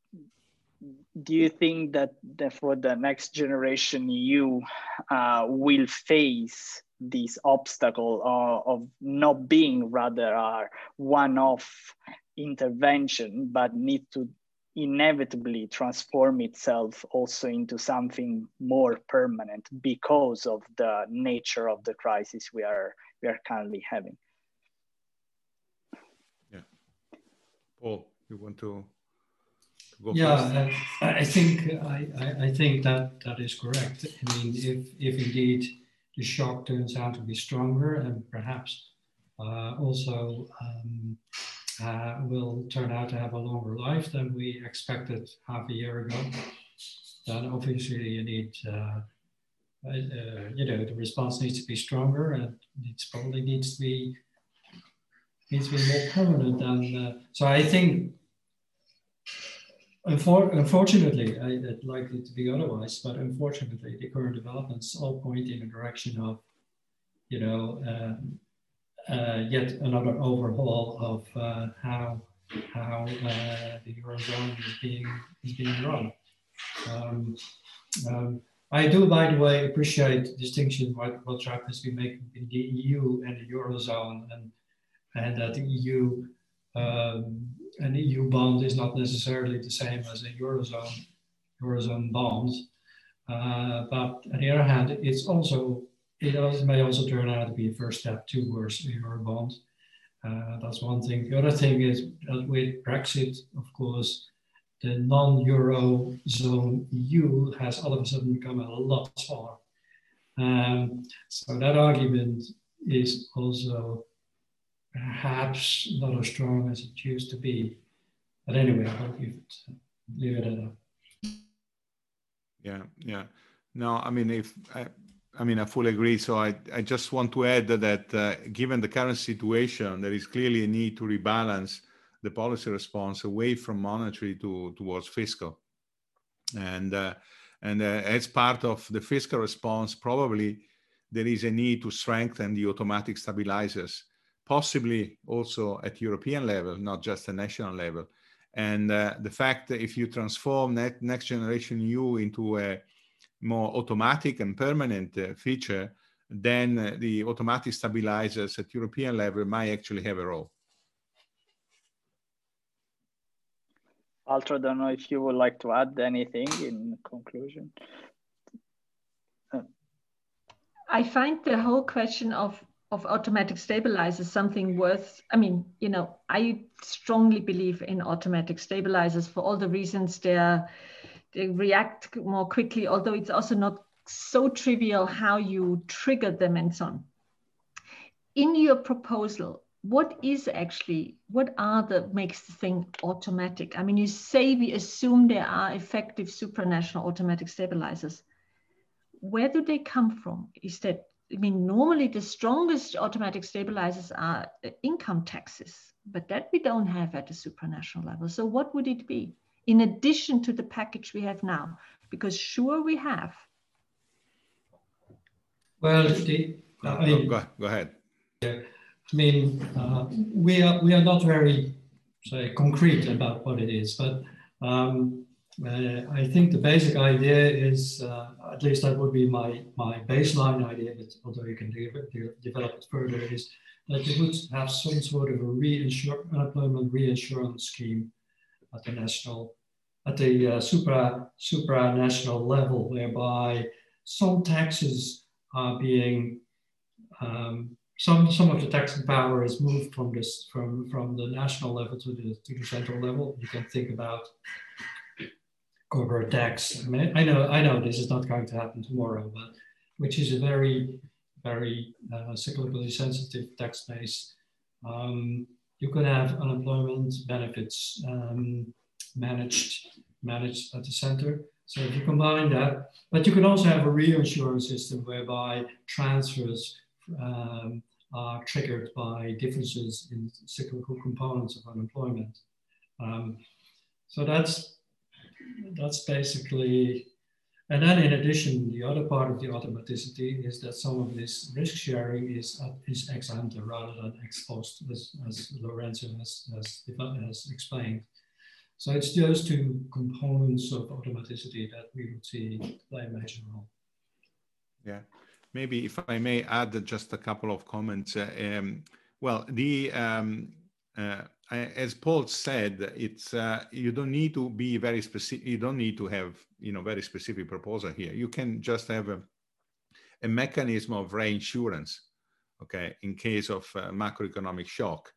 do you think that therefore the Next Generation E U uh, will face this obstacle uh, of not being rather a one-off intervention, but need to inevitably transform itself also into something more permanent because of the nature of the crisis we are we are currently having? Yeah, Paul, you want to? go yeah, first? Uh, I think I, I, I think that that is correct. I mean, if if indeed the shock turns out to be stronger and perhaps uh, also um, uh, will turn out to have a longer life than we expected half a year ago, then obviously you need, uh, uh, you know, the response needs to be stronger, and it probably needs to be needs to be more permanent. And uh, so I think, unfor unfortunately, I, I'd like it to be otherwise, but unfortunately, the current developments all point in the direction of, you know, uh, uh, yet another overhaul of uh, how how uh, the Eurozone is being is being run. Um, um, I do, by the way, appreciate the distinction what, what Trump has been making between the E U and the Eurozone, and and that the E U um, an E U bond is not necessarily the same as a Eurozone Eurozone bond. Uh, but on the other hand, it's also it also, may also turn out to be a first step towards a Eurobond. Uh, that's one thing. The other thing is that with Brexit, of course, the non-Eurozone E U has all of a sudden become a lot smaller. Um, so that argument is also perhaps not as strong as it used to be. But anyway, I'll leave it, leave it at that. Yeah, yeah. No, I mean, if I, I mean, I fully agree. So I, I just want to add that uh, given the current situation, there is clearly a need to rebalance the policy response away from monetary to towards fiscal, and uh, and uh, as part of the fiscal response, probably there is a need to strengthen the automatic stabilizers, possibly also at European level, not just a national level. And uh, the fact that if you transform net, Next Generation E U into a more automatic and permanent uh, feature, then uh, the automatic stabilizers at European level might actually have a role. Walter, I don't know if you would like to add anything in conclusion. Uh. I find the whole question of of automatic stabilizers something worth, I mean, you know, I strongly believe in automatic stabilizers for all the reasons they're, they react more quickly, although it's also not so trivial how you trigger them and so on. In your proposal, what is actually, what are the, makes the thing automatic? I mean, you say we assume there are effective supranational automatic stabilizers. Where do they come from? Is that, I mean, normally the strongest automatic stabilizers are income taxes, but that we don't have at the supranational level. So what would it be in addition to the package we have now? Because sure we have. Well, the, Go, I mean, go, go ahead. I mean, uh, we are we are not very, say, concrete about what it is, but um, uh, I think the basic idea is, uh, at least that would be my my baseline idea, but although you can de de develop it further, is that you would have some sort of a reinsure unemployment reinsurance scheme at the national, at the uh, supra supranational level, whereby some taxes are being um, Some, some of the taxing power is moved from this from, from the national level to the to the central level. You can think about corporate tax. I mean, I know I know this is not going to happen tomorrow, but which is a very very uh, cyclically sensitive tax base. Um, you could have unemployment benefits um, managed managed at the center. So if you combine that, but you can also have a reinsurance system whereby transfers um, are triggered by differences in cyclical components of unemployment. Um, so that's that's basically, and then in addition, the other part of the automaticity is that some of this risk sharing is uh, is ex ante rather than ex post, as, as Lorenzo has, has, has explained. So it's those two components of automaticity that we would see play a major role. Yeah. Maybe if I may add just a couple of comments. Uh, um, well, the um, uh, as Paul said, it's uh, you don't need to be very specific. You don't need to have you know very specific proposal here. You can just have a, a mechanism of reinsurance, okay, in case of uh, macroeconomic shock.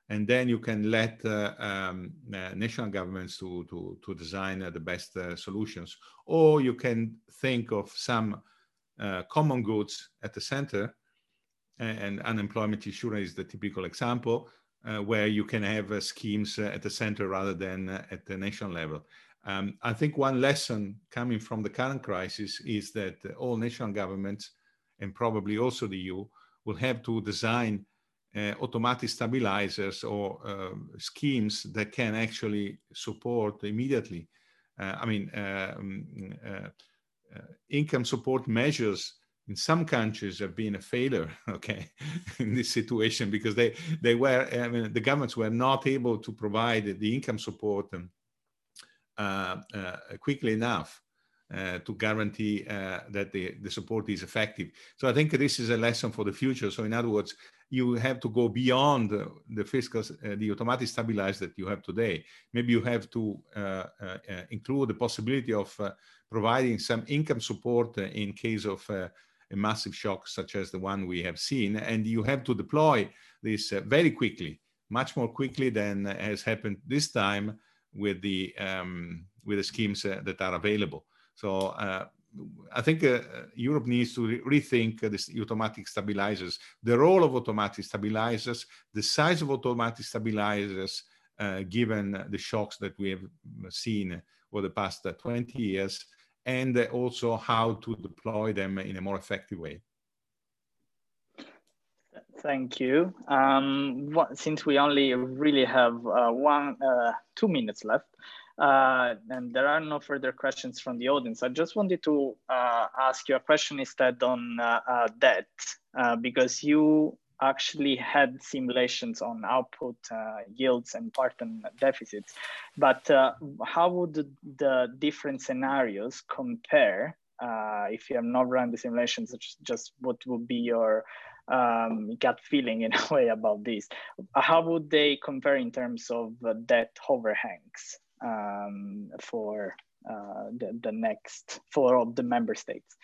And then you can let uh, um, uh, national governments to, to, to design uh, the best uh, solutions. Or you can think of some uh, common goods at the center, and unemployment insurance is the typical example, uh, where you can have uh, schemes uh, at the center rather than uh, at the national level. Um, I think one lesson coming from the current crisis is that uh, all national governments, and probably also the E U, will have to design uh, automatic stabilizers or uh, schemes that can actually support immediately. Uh, I mean, uh, um, uh, uh, income support measures in some countries have been a failure, okay, in this situation, because they, they were, I mean, the governments were not able to provide the income support um, uh, uh, quickly enough uh, to guarantee uh, that the, the support is effective. So I think this is a lesson for the future. So in other words, you have to go beyond uh, the fiscal, uh, the automatic stabilizers that you have today. Maybe you have to uh, uh, uh, include the possibility of uh, providing some income support uh, in case of uh, a massive shock such as the one we have seen, and you have to deploy this uh, very quickly, much more quickly than has happened this time with the um, with the schemes uh, that are available. So uh, I think uh, Europe needs to re rethink uh, this automatic stabilizers, the role of automatic stabilizers, the size of automatic stabilizers, uh, given the shocks that we have seen over the past uh, twenty years, and also how to deploy them in a more effective way. Thank you. Um, what, since we only really have uh, one, uh, two minutes left, uh, and there are no further questions from the audience, I just wanted to uh, ask you a question instead on uh, uh, debt, uh, because you actually had simulations on output uh, yields and parton deficits, but uh, how would the, the different scenarios compare uh, if you have not run the simulations? Just what would be your um, gut feeling in a way about this? How would they compare in terms of uh, debt overhangs um, for uh, the, the next, for all the member states?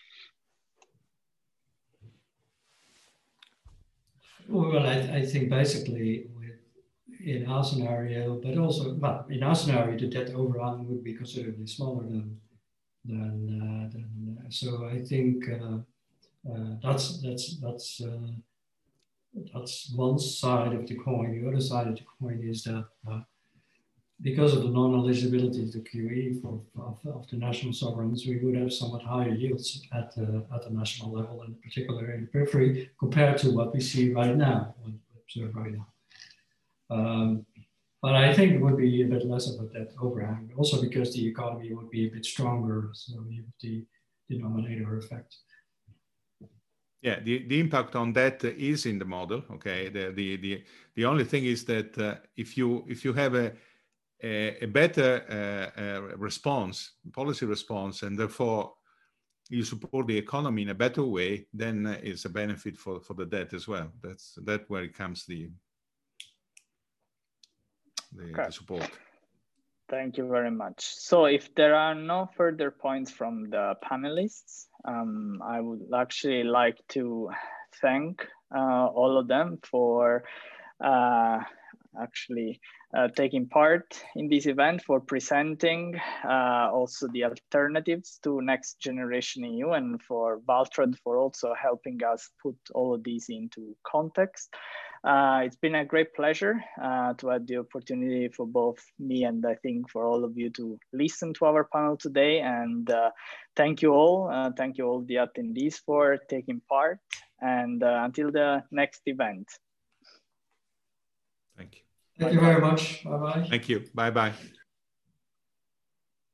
Well, I, I think basically with, in our scenario, but also, well, in our scenario, the debt overhang would be considerably smaller than, than, uh, than uh, so I think uh, uh, that's, that's, that's, uh, that's one side of the coin. The other side of the coin is that uh, because of the non-eligibility to Q E for, of, of the national sovereigns, we would have somewhat higher yields at the, at the national level, in particular in the periphery, compared to what we see right now, what we observe right now. Um, but I think it would be a bit less of a debt overhang, also because the economy would be a bit stronger, so you have the denominator effect. Yeah, the, the impact on that is in the model. Okay, the the the, the only thing is that uh, if you if you have a a, a better uh, uh, response, policy response, and therefore you support the economy in a better way, then uh, it's a benefit for for the debt as well. That's that where it comes the the, okay. the support. Thank you very much. So if there are no further points from the panelists, um, I would actually like to thank uh, all of them for uh, actually uh, taking part in this event, for presenting uh, also the alternatives to Next Generation E U, and for Waltraud for also helping us put all of these into context. Uh, it's been a great pleasure uh, to have the opportunity for both me and I think for all of you to listen to our panel today. And uh, thank you all. Uh, thank you all the attendees for taking part. And uh, until the next event. Thank you. Thank you very much. Bye-bye. Thank you. Bye-bye.